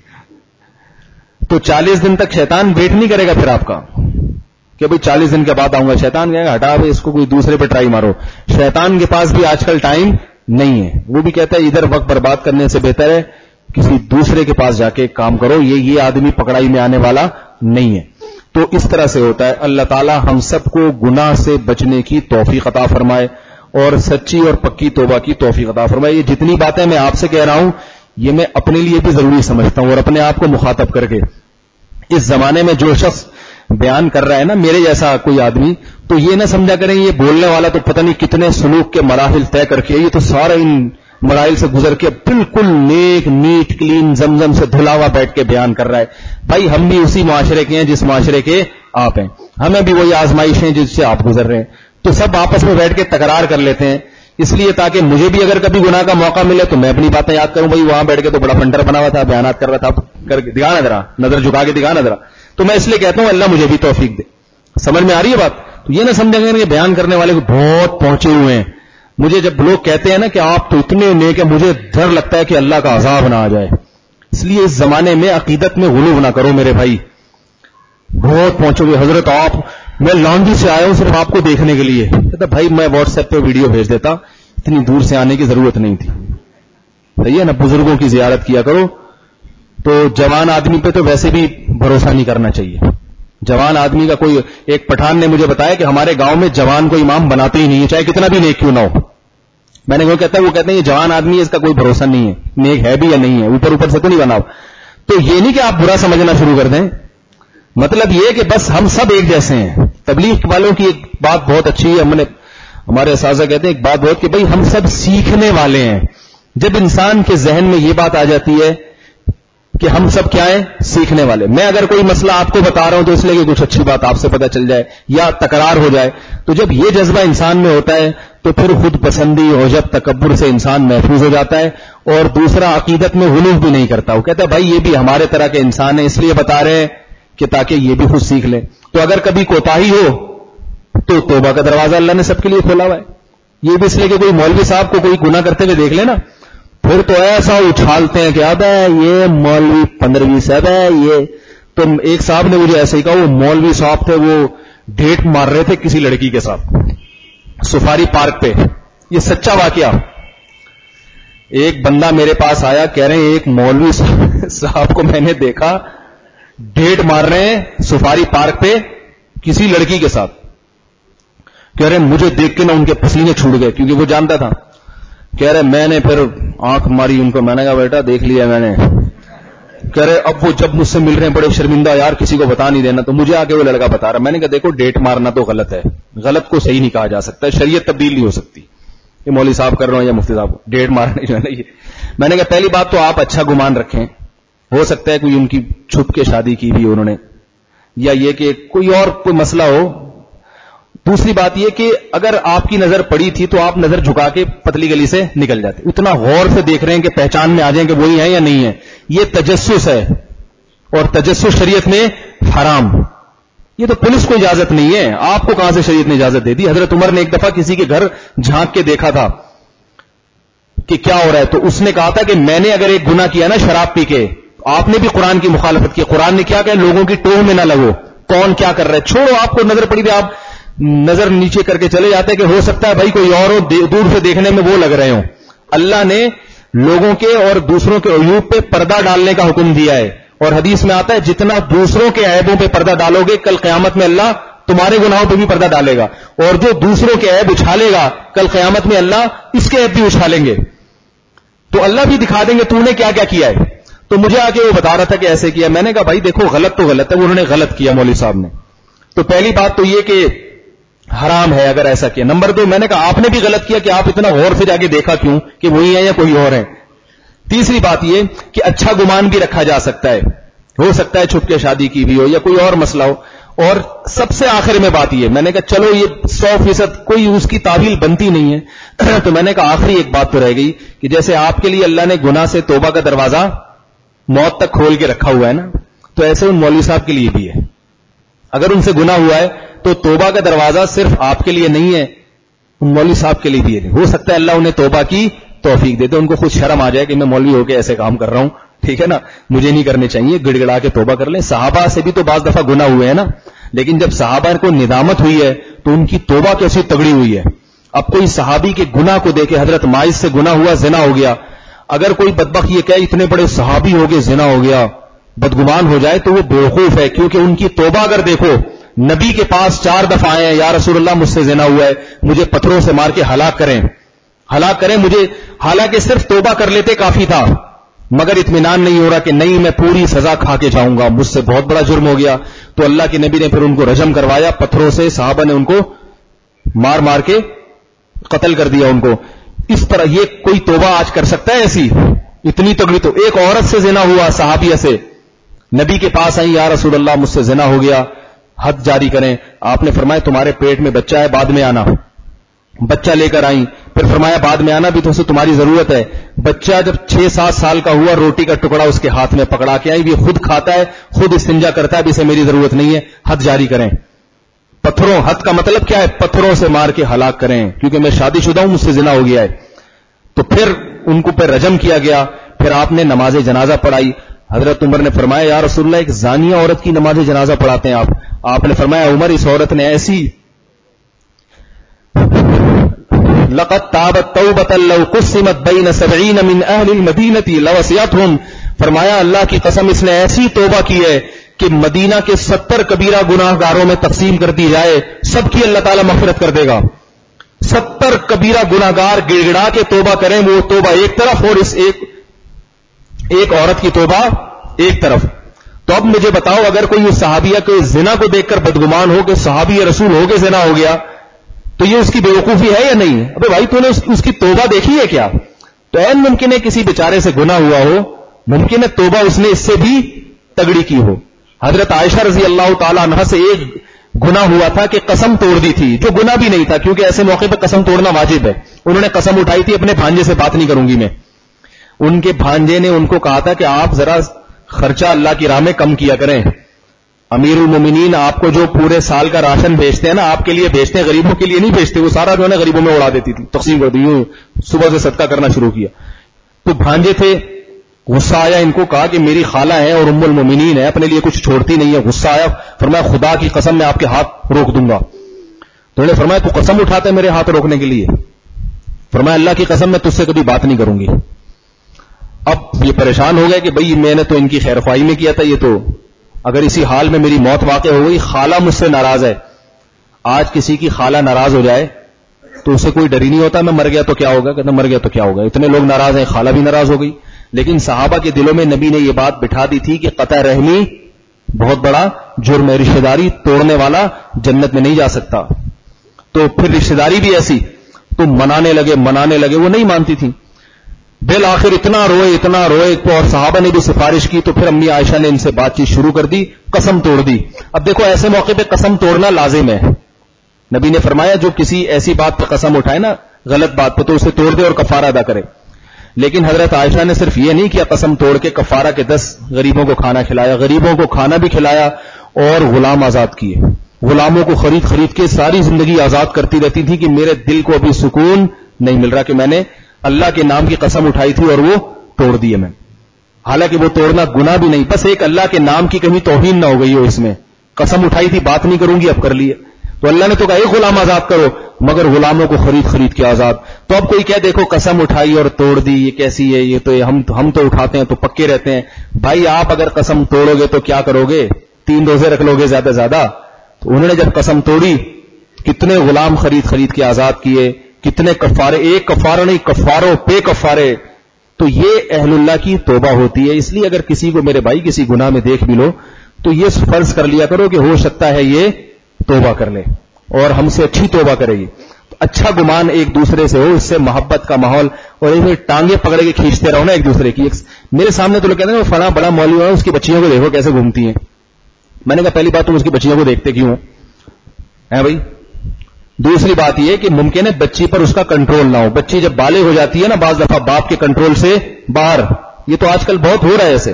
تو چالیس دن تک شیطان ویٹ نہیں کرے گا پھر آپ کا کہ بھئی چالیس دن کے بعد آؤں گا. شیطان کہے گا ہٹا بھئی اس کو کوئی دوسرے پہ ٹرائی مارو. شیطان کے پاس بھی آج کل ٹائم نہیں ہے. وہ بھی کہتا ہے ادھر وقت برباد کرنے سے بہتر ہے کسی دوسرے کے پاس جا کے کام کرو, یہ یہ آدمی پکڑائی میں آنے والا نہیں ہے. تو اس طرح سے ہوتا ہے. اللہ تعالی ہم سب کو گناہ سے بچنے کی توفیق عطا فرمائے اور سچی اور پکی توبہ کی توفیق عطا فرمائے. یہ جتنی باتیں میں آپ سے کہہ رہا ہوں یہ میں اپنے لیے بھی ضروری سمجھتا ہوں, اور اپنے آپ کو مخاطب کر کے اس زمانے میں جو شخص بیان کر رہا ہے نا میرے جیسا کوئی آدمی, تو یہ نہ سمجھا کریں یہ بولنے والا تو پتہ نہیں کتنے سلوک کے مراحل طے کر کے, یہ تو سارے ان مراحل سے گزر کے بالکل نیک نیٹ کلین زمزم سے دھلا ہوا بیٹھ کے بیان کر رہا ہے. بھائی ہم بھی اسی معاشرے کے ہیں جس معاشرے کے آپ ہیں, ہمیں بھی وہی آزمائشیں جس سے آپ گزر رہے ہیں. تو سب آپس میں بیٹھ کے تکرار کر لیتے ہیں اس لیے تاکہ مجھے بھی اگر کبھی گناہ کا موقع ملے تو میں اپنی باتیں یاد کروں. بھائی وہاں بیٹھ کے تو بڑا فنڈر بنا ہوا تھا, بیانات کر رہا تھا, کر کے دکھانا ذرا, نظر جھکا کے دکھانا ذرا. تو میں اس لیے کہتا ہوں اللہ مجھے بھی توفیق دے. سمجھ میں آ رہی ہے بات؟ تو یہ نہ سمجھیں گے کہ بیان کرنے والے کو بہت پہنچے ہوئے ہیں. مجھے جب لوگ کہتے ہیں نا کہ آپ تو اتنے نیک ہیں, مجھے ڈر لگتا ہے کہ اللہ کا عذاب نہ آ جائے. اس لیے اس زمانے میں عقیدت میں غلو نہ کرو میرے بھائی. بہت پہنچو گے حضرت آپ, میں لانڈری سے آیا ہوں صرف آپ کو دیکھنے کے لیے. کہتا بھائی میں واٹس ایپ پہ ویڈیو بھیج دیتا, اتنی دور سے آنے کی ضرورت نہیں تھی. صحیح ہے نا, بزرگوں کی زیارت کیا کرو. تو جوان آدمی پہ تو ویسے بھی بھروسہ نہیں کرنا چاہیے. جوان آدمی کا کوئی, ایک پٹھان نے مجھے بتایا کہ ہمارے گاؤں میں جوان کو امام بناتے ہی نہیں ہے, چاہے کتنا بھی نیک کیوں نہ ہو. میں نے وہ کہتا ہے وہ کہتے ہیں یہ جوان آدمی ہے اس کا کوئی بھروسہ نہیں ہے, نیک ہے بھی یا نہیں ہے, اوپر اوپر سے تو نہیں بناؤ. تو یہ نہیں کہ آپ برا سمجھنا شروع کر دیں, مطلب یہ کہ بس ہم سب ایک جیسے ہیں. تبلیغ والوں کی ایک بات بہت اچھی ہے, ہم نے ہمارے اساتذہ کہتے ہیں ایک بات بہت کہ بھئی ہم سب سیکھنے والے ہیں. جب انسان کے ذہن میں یہ بات آ جاتی ہے کہ ہم سب کیا ہیں, سیکھنے والے. میں اگر کوئی مسئلہ آپ کو بتا رہا ہوں تو اس لیے کہ کچھ اچھی بات آپ سے پتہ چل جائے یا تکرار ہو جائے. تو جب یہ جذبہ انسان میں ہوتا ہے تو پھر خود پسندی, عجب, تکبر سے انسان محفوظ ہو جاتا ہے, اور دوسرا عقیدت میں غلو بھی نہیں کرتا. وہ کہتا ہے بھائی یہ بھی ہمارے طرح کے انسان ہیں, اس لیے بتا رہے ہیں کہ تاکہ یہ بھی خود سیکھ لیں. تو اگر کبھی کوتاہی ہو تو توبہ کا دروازہ اللہ نے سب کے لیے کھولا ہوا ہے. یہ بھی اس لیے کہ کوئی مولوی صاحب کو کوئی گناہ کرتے ہوئے دیکھ لے نا, پھر تو ایسا اچھالتے ہیں کہ اب ہے یہ مولوی پندرہویں صاحب ہے یہ. تو ایک صاحب نے مجھے ایسے ہی کہا, وہ مولوی صاحب تھے, وہ ڈیٹ مار رہے تھے کسی لڑکی کے ساتھ سفاری پارک پہ. یہ سچا واقعہ. ایک بندہ میرے پاس آیا, کہہ رہے ہیں ایک مولوی صاحب کو میں نے دیکھا ڈیٹ مار رہے ہیں سفاری پارک پہ کسی لڑکی کے ساتھ. کہہ رہے مجھے دیکھ کے نا ان کے پسینے چھوٹ گئے, کیونکہ وہ جانتا تھا. کہہ رہے میں نے پھر آنکھ ماری ان کو, میں نے کہا بیٹا دیکھ لیا میں نے. کہہ رہے اب وہ جب مجھ سے مل رہے ہیں بڑے شرمندہ, یار کسی کو بتا نہیں دینا. تو مجھے آ کے وہ لڑکا بتا رہا, میں نے کہا دیکھو ڈیٹ مارنا تو غلط ہے, غلط کو صحیح نہیں کہا جا سکتا, شریعت تبدیل نہیں ہو سکتی. یہ مولوی صاحب کر رہا ہوں یا مفتی صاحب ڈیڑھ مارنے جو ہے نا یہ. میں نے کہا پہلی بات تو آپ اچھا گمان رکھیں, ہو سکتا ہے کوئی ان کی چھپ کے شادی کی بھی انہوں نے, یا یہ کہ کوئی اور کوئی مسئلہ ہو. دوسری بات یہ کہ اگر آپ کی نظر پڑی تھی تو آپ نظر جھکا کے پتلی گلی سے نکل جاتے. اتنا غور سے دیکھ رہے ہیں کہ پہچان میں آ جائیں کہ وہی ہیں یا نہیں ہے, یہ تجسس ہے, اور تجسس شریعت میں حرام. یہ تو پولیس کو اجازت نہیں ہے, آپ کو کہاں سے شریعت نے اجازت دے دی؟ حضرت عمر نے ایک دفعہ کسی کے گھر جھانک کے دیکھا تھا کہ کیا ہو رہا ہے, تو اس نے کہا تھا کہ میں نے اگر ایک گناہ کیا نا شراب پی کے, آپ نے بھی قرآن کی مخالفت کی. قرآن نے کیا کہا, لوگوں کی ٹوہ میں نہ لگو, کون کیا کر رہا ہے چھوڑو. آپ کو نظر پڑی تھی, آپ نظر نیچے کر کے چلے جاتے کہ ہو سکتا ہے بھائی کوئی اور ہو, دور سے دیکھنے میں وہ لگ رہے ہوں. اللہ نے لوگوں کے اور دوسروں کے عیوب پہ پردہ ڈالنے کا حکم دیا ہے, اور حدیث میں آتا ہے جتنا دوسروں کے عیبوں پہ پردہ ڈالو گے کل قیامت میں اللہ تمہارے گناہوں پہ بھی پردہ ڈالے گا, اور جو دوسروں کے عیب اچھالے گا کل قیامت میں اللہ اس کے عیب بھی اچھالیں گے. تو اللہ بھی دکھا دیں گے تو نے کیا کیا کیا ہے. تو مجھے آ کے وہ بتا رہا تھا کہ ایسے کیا. میں نے کہا بھائی دیکھو غلط تو غلط ہے, انہوں نے غلط کیا مولوی صاحب نے. تو پہلی بات تو یہ کہ حرام ہے اگر ایسا کیا. نمبر دو, میں نے کہا آپ نے بھی غلط کیا کہ آپ اتنا غور سے جا کے دیکھا کیوں کہ وہی ہے یا کوئی اور ہے. تیسری بات یہ کہ اچھا گمان بھی رکھا جا سکتا ہے, ہو سکتا ہے چھپ کے شادی کی بھی ہو یا کوئی اور مسئلہ ہو. اور سب سے آخر میں بات یہ, میں نے کہا چلو یہ سو فیصد کوئی اس کی تعویل بنتی نہیں ہے, تو میں نے کہا آخری ایک بات تو رہ گئی کہ جیسے آپ کے لیے اللہ نے گناہ سے توبہ کا دروازہ موت تک کھول کے رکھا ہوا ہے نا, تو ایسے ان مولوی صاحب کے لیے بھی ہے. اگر ان سے گناہ ہوا ہے تو توبہ کا دروازہ صرف آپ کے لیے نہیں ہے, ان مولوی صاحب کے لیے بھی ہے. ہو سکتا ہے اللہ انہیں توبہ کی توفیق دے دے, ان کو خود شرم آ جائے کہ میں مولوی ہو کے ایسے کام کر رہا ہوں, ٹھیک ہے نا, مجھے نہیں کرنے چاہیے, گڑ گڑا کے توبہ کر لیں. صحابہ سے بھی تو بعض دفعہ گناہ ہوئے ہیں نا, لیکن جب صحابہ کو ندامت ہوئی ہے تو ان کی توبہ کیسی تگڑی ہوئی ہے. اب کوئی صحابی کے گناہ کو دیکھے, حضرت مائز سے گناہ ہوا, زنا ہو گیا, اگر کوئی بدبخت یہ کہے اتنے بڑے صحابی ہو گئے زنا ہو گیا, بدگمان ہو جائے, تو وہ بیوقوف ہے. کیونکہ ان کی توبہ اگر دیکھو, نبی کے پاس چار دفعہ آئے ہیں, یا رسول اللہ مجھ سے زنا ہوا ہے, مجھے پتھروں سے مار کے ہلاک کریں ہلاک کریں مجھے. حالانکہ صرف توبہ کر لیتے کافی تھا, مگر اطمینان نہیں ہو رہا کہ نہیں میں پوری سزا کھا کے جاؤں گا, مجھ سے بہت بڑا جرم ہو گیا. تو اللہ کے نبی نے پھر ان کو رجم کروایا پتھروں سے, صحابہ نے ان کو مار مار کے قتل کر دیا ان کو. اس طرح یہ کوئی توبہ آج کر سکتا ہے ایسی اتنی تگڑی؟ تو ایک عورت سے زنا ہوا, صحابیہ سے, نبی کے پاس آئی, یا رسول اللہ مجھ سے زنا ہو گیا, حد جاری کریں. آپ نے فرمایا تمہارے پیٹ میں بچہ ہے, بعد میں آنا. بچہ لے کر آئیں, پھر فرمایا بعد میں آنا بھی تو اسے تمہاری ضرورت ہے. بچہ جب چھ سات سال کا ہوا, روٹی کا ٹکڑا اس کے ہاتھ میں پکڑا کے آئی, بھی خود کھاتا ہے, خود استنجا کرتا ہے, بھی اسے میری ضرورت نہیں ہے, حد جاری کریں. پتھروں, حد کا مطلب کیا ہے, پتھروں سے مار کے ہلاک کریں, کیونکہ میں شادی شدہ ہوں, مجھ سے زنا ہو گیا ہے. تو پھر ان کو پہ رجم کیا گیا. پھر آپ نے نماز جنازہ پڑھائی. حضرت عمر نے فرمایا یا رسول اللہ ایک زانیہ عورت کی نماز جنازہ پڑھاتے ہیں آپ. آپ نے فرمایا عمر اس عورت نے ایسی لقد تابت توبة لو قسمت بین سبعین من اہل المدینة لوسعتهم, فرمایا اللہ کی قسم اس نے ایسی توبہ کی ہے کہ مدینہ کے ستر کبیرہ گناہ گاروں میں تقسیم کر دی جائے, سب کی اللہ تعالیٰ مغفرت کر دے گا. ستر کبیرہ گناہ گار گڑ گڑا کے توبہ کریں, وہ توبہ ایک طرف اور اس ایک ایک عورت کی توبہ ایک طرف. تو اب مجھے بتاؤ, اگر کوئی اس صحابیہ کے زنا کو دیکھ کر بدگمان ہو کہ صحابی رسول ہو کے زنا ہو گیا, تو یہ اس کی بیوقوفی ہے یا نہیں ہے؟ ابے بھائی تو نے اس, اس کی توبہ دیکھی ہے کیا؟ تو این ممکن ہے کسی بیچارے سے گناہ ہوا ہو, ممکن ہے توبہ اس نے اس سے بھی تگڑی کی ہو. حضرت عائشہ رضی اللہ تعالی عنہا سے ایک گناہ ہوا تھا کہ قسم توڑ دی تھی, جو گناہ بھی نہیں تھا, کیونکہ ایسے موقع پہ قسم توڑنا واجب ہے. انہوں نے قسم اٹھائی تھی اپنے بھانجے سے بات نہیں کروں گی میں. ان کے بھانجے نے ان کو کہا تھا کہ آپ ذرا خرچہ اللہ کی راہ میں کم کیا کریں, امیر المومنین آپ کو جو پورے سال کا راشن بھیجتے ہیں نا, آپ کے لیے بھیجتے ہیں, غریبوں کے لیے نہیں بھیجتے. وہ سارا جو ہے نا غریبوں میں اڑا دیتی تھی, تقسیم کر دی, یوں صبح سے صدقہ کرنا شروع کیا. تو بھانجے تھے, غصہ آیا, ان کو کہا کہ میری خالہ ہے اور ام المومنین ہے, اپنے لیے کچھ چھوڑتی نہیں ہے. غصہ آیا, فرمایا خدا کی قسم میں آپ کے ہاتھ روک دوں گا. تو انہوں نے فرمایا تو قسم اٹھاتا ہے میرے ہاتھ روکنے کے لیے؟ فرمایا اللہ کی قسم میں تجھ سے کبھی بات نہیں کروں گی. اب یہ پریشان ہو گئے کہ بھئی میں نے تو ان کی خیر خواہی میں کیا تھا, یہ تو اگر اسی حال میں میری موت واقع ہو گئی, خالہ مجھ سے ناراض ہے. آج کسی کی خالہ ناراض ہو جائے تو اسے کوئی ڈر ہی نہیں ہوتا, میں مر گیا تو کیا ہوگا, کہتا مر گیا تو کیا ہوگا, اتنے لوگ ناراض ہیں, خالہ بھی ناراض ہو گئی. لیکن صحابہ کے دلوں میں نبی نے یہ بات بٹھا دی تھی کہ قطع رحمی بہت بڑا جرم ہے, رشتہ داری توڑنے والا جنت میں نہیں جا سکتا. تو پھر رشتہ داری بھی ایسی، تو منانے لگے منانے لگے وہ نہیں مانتی تھی، بالآخر اتنا روئے اتنا روئے اور صحابہ نے بھی سفارش کی، تو پھر امی عائشہ نے ان سے بات چیت شروع کر دی، قسم توڑ دی. اب دیکھو ایسے موقع پہ قسم توڑنا لازم ہے. نبی نے فرمایا جو کسی ایسی بات پہ قسم اٹھائے نا، غلط بات پہ، تو اسے توڑ دے اور کفارہ ادا کرے. لیکن حضرت عائشہ نے صرف یہ نہیں کیا قسم توڑ کے کفارہ کے دس غریبوں کو کھانا کھلایا، غریبوں کو کھانا بھی کھلایا اور غلام آزاد کیے. غلاموں کو خرید خرید کے ساری زندگی آزاد کرتی رہتی تھی کہ میرے دل کو ابھی سکون نہیں مل رہا کہ میں نے اللہ کے نام کی قسم اٹھائی تھی اور وہ توڑ دی ہے میں. حالانکہ وہ توڑنا گناہ بھی نہیں، بس ایک اللہ کے نام کی کہیں توہین نہ ہو گئی ہو. اس میں قسم اٹھائی تھی بات نہیں کروں گی، اب کر لیے. تو اللہ نے تو کہا ایک غلام آزاد کرو، مگر غلاموں کو خرید خرید کے آزاد. تو اب کوئی کہہ دیکھو قسم اٹھائی اور توڑ دی، یہ کیسی ہے؟ یہ تو ہم ہم تو اٹھاتے ہیں تو پکے رہتے ہیں. بھائی آپ اگر قسم توڑو گے تو کیا کرو گے؟ تین روزے رکھ لو گے زیادہ زیادہ. تو انہوں نے جب قسم توڑی، کتنے غلام خرید خرید کے آزاد کیے، کتنے کفارے، ایک کفارہ نہیں کفاروں پہ کفارے. تو یہ اہل اللہ کی توبہ ہوتی ہے. اس لیے اگر کسی کو میرے بھائی کسی گناہ میں دیکھ بھی لو تو یہ فرض کر لیا کرو کہ ہو سکتا ہے یہ توبہ کر لے اور ہم سے اچھی توبہ کرے گی. تو اچھا گمان ایک دوسرے سے ہو، اس سے محبت کا ماحول، اور ایسے ٹانگیں پکڑ کے کھینچتے رہو نا ایک دوسرے کی. میرے سامنے تو لوگ کہتے ہیں وہ فلاں بڑا مولوی ہے، اس کی بچیوں کو دیکھو کیسے گھومتی ہیں. میں نے کہا پہلی بات تم اس کی بچیوں کو دیکھتے کیوں ہیں بھائی؟ دوسری بات یہ کہ ممکن ہے بچی پر اس کا کنٹرول نہ ہو. بچی جب بالغ ہو جاتی ہے نا بعض دفعہ باپ کے کنٹرول سے باہر، یہ تو آج کل بہت ہو رہا ہے ایسے،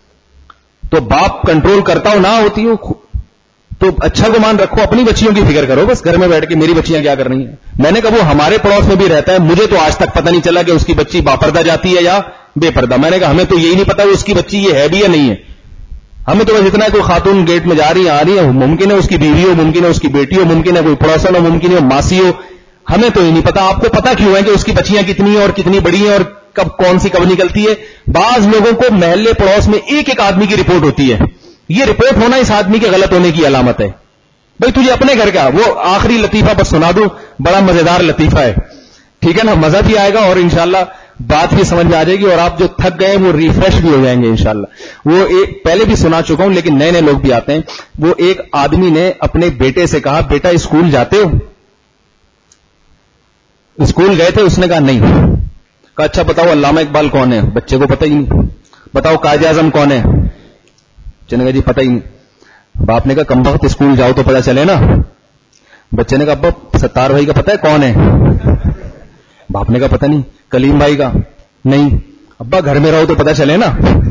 تو باپ کنٹرول کرتا ہو نہ ہوتی ہو تو اچھا گمان رکھو، اپنی بچیوں کی فکر کرو بس گھر میں بیٹھ کے میری بچیاں کیا کر رہی ہیں. میں نے کہا وہ ہمارے پڑوس میں بھی رہتا ہے، مجھے تو آج تک پتہ نہیں چلا کہ اس کی بچی باپردہ جاتی ہے یا بے پردہ. میں نے کہا ہمیں تو یہی نہیں پتا اس کی بچی یہ ہے بھی یا نہیں ہے. ہمیں تو بس اتنا ہے کوئی خاتون گیٹ میں جا رہی ہے آ رہی ہے، ممکن ہے اس کی بیوی ہو، ممکن ہے اس کی بیٹی ہو، ممکن ہے کوئی پڑوسن ہو، ممکن ہے ماسی ہو، ہمیں تو یہ نہیں پتا. آپ کو پتا کیوں ہے کہ اس کی بچیاں کتنی ہیں اور کتنی بڑی ہیں اور کب کون سی کب نکلتی ہے؟ بعض لوگوں کو محلے پڑوس میں ایک ایک آدمی کی رپورٹ ہوتی ہے. یہ رپورٹ ہونا اس آدمی کے غلط ہونے کی علامت ہے. بھئی تجھے اپنے گھر کا وہ آخری لطیفہ بس سنا دوں، بڑا مزیدار لطیفہ ہے، ٹھیک ہے نا؟ مزہ بھی آئے گا اور انشاءاللہ بات بھی سمجھ میں آ جائے گی اور آپ جو تھک گئے وہ ریفریش بھی ہو جائیں گے انشاءاللہ. وہ ایک پہلے بھی سنا چکا ہوں لیکن نئے نئے لوگ بھی آتے ہیں. وہ ایک آدمی نے اپنے بیٹے سے کہا بیٹا اسکول جاتے ہو؟ اسکول گئے تھے؟ اس نے کہا نہیں. کہا اچھا بتاؤ علامہ اقبال کون ہے؟ بچے کو پتہ ہی نہیں. بتاؤ قائد اعظم کون ہے؟ بچے نے کہا جی پتہ ہی نہیں. باپ نے کہا کم وقت اسکول جاؤ تو پتہ چلے نا. بچے نے کہا ابا ستار بھائی کا پتہ ہے کون ہے؟ باپ نے کہا پتہ نہیں. کلیم بھائی کا؟ نہیں. ابا گھر میں رہو تو پتہ چلے نا.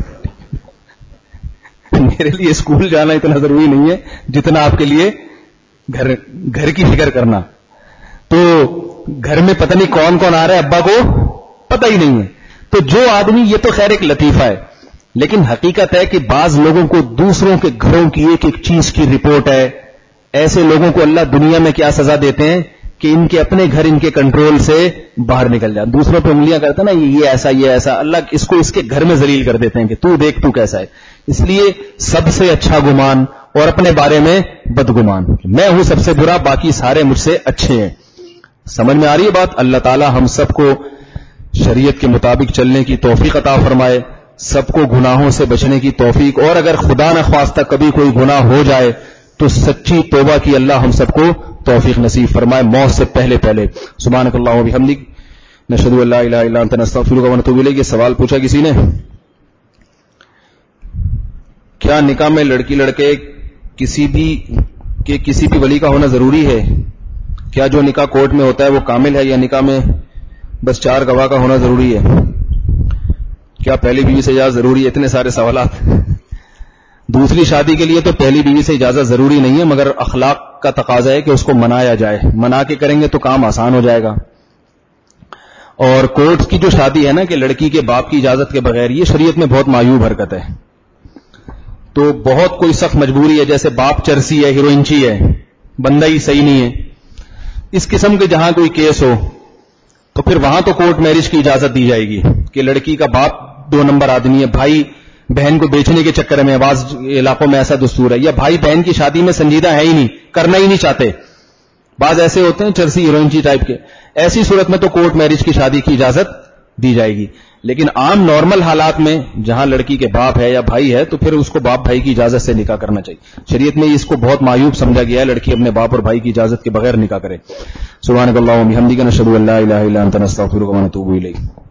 میرے لیے اسکول جانا اتنا ضروری نہیں ہے جتنا آپ کے لیے گھر گھر کی فکر کرنا. تو گھر میں پتہ نہیں کون کون آ رہا ہے ابا کو پتہ ہی نہیں ہے. تو جو آدمی، یہ تو خیر ایک لطیفہ ہے لیکن حقیقت ہے کہ بعض لوگوں کو دوسروں کے گھروں کی ایک ایک چیز کی رپورٹ ہے. ایسے لوگوں کو اللہ دنیا میں کیا سزا دیتے ہیں کہ ان کے اپنے گھر ان کے کنٹرول سے باہر نکل جائے. دوسروں پہ انگلیاں کرتا نا یہ ایسا یہ ایسا، اللہ اس کو اس کے گھر میں ذلیل کر دیتے ہیں کہ تو دیکھ تو کیسا ہے. اس لیے سب سے اچھا گمان اور اپنے بارے میں بدگمان. میں ہوں سب سے برا، باقی سارے مجھ سے اچھے ہیں. سمجھ میں آ رہی ہے بات؟ اللہ تعالی ہم سب کو شریعت کے مطابق چلنے کی توفیق عطا فرمائے، سب کو گناہوں سے بچنے کی توفیق، اور اگر خدا نہ خواستہ کبھی کوئی گناہ ہو جائے تو سچی توبہ کی اللہ ہم سب کو توفیق نصیب فرمائے موت سے پہلے پہلے. سبحانک اللہم و بحمدک نشہد ان لا الہ الا انت نستغفرک و نتوب الیک. یہ سوال پوچھا کسی نے، کیا نکاح میں لڑکی لڑکے کسی بھی کہ کسی بھی ولی کا ہونا ضروری ہے؟ کیا جو نکاح کورٹ میں ہوتا ہے وہ کامل ہے یا نکاح میں بس چار گواہ کا ہونا ضروری ہے؟ کیا پہلی بیوی سے اجازت ضروری ہے؟ اتنے سارے سوالات. دوسری شادی کے لیے تو پہلی بیوی سے اجازت ضروری نہیں ہے، مگر اخلاق کا تقاضا ہے کہ اس کو منایا جائے. منا کے کریں گے تو کام آسان ہو جائے گا. اور کورٹ کی جو شادی ہے نا کہ لڑکی کے باپ کی اجازت کے بغیر، یہ شریعت میں بہت معیوب حرکت ہے. تو بہت کوئی سخت مجبوری ہے، جیسے باپ چرسی ہے، ہیروئنچی ہے، بندہ ہی صحیح نہیں ہے، اس قسم کے جہاں کوئی کیس ہو تو پھر وہاں تو کورٹ میرج کی اجازت دی جائے گی کہ لڑکی کا باپ دو نمبر آدمی ہے، بھائی بہن کو بیچنے کے چکر میں، بعض علاقوں میں ایسا دستور ہے، یا بھائی بہن کی شادی میں سنجیدہ ہے ہی نہیں، کرنا ہی نہیں چاہتے. بعض ایسے ہوتے ہیں چرسی ہیروئنچی ٹائپ کے. ایسی صورت میں تو کورٹ میرج کی شادی کی اجازت دی جائے گی. لیکن عام نارمل حالات میں جہاں لڑکی کے باپ ہے یا بھائی ہے تو پھر اس کو باپ بھائی کی اجازت سے نکاح کرنا چاہیے. شریعت میں اس کو بہت معیوب سمجھا گیا ہے لڑکی اپنے باپ اور بھائی کی اجازت کے بغیر نکاح کرے. سبحانک اللہم و بحمدک نشہد ان لا الہ الا انت نستغفرک و نتوب الیک.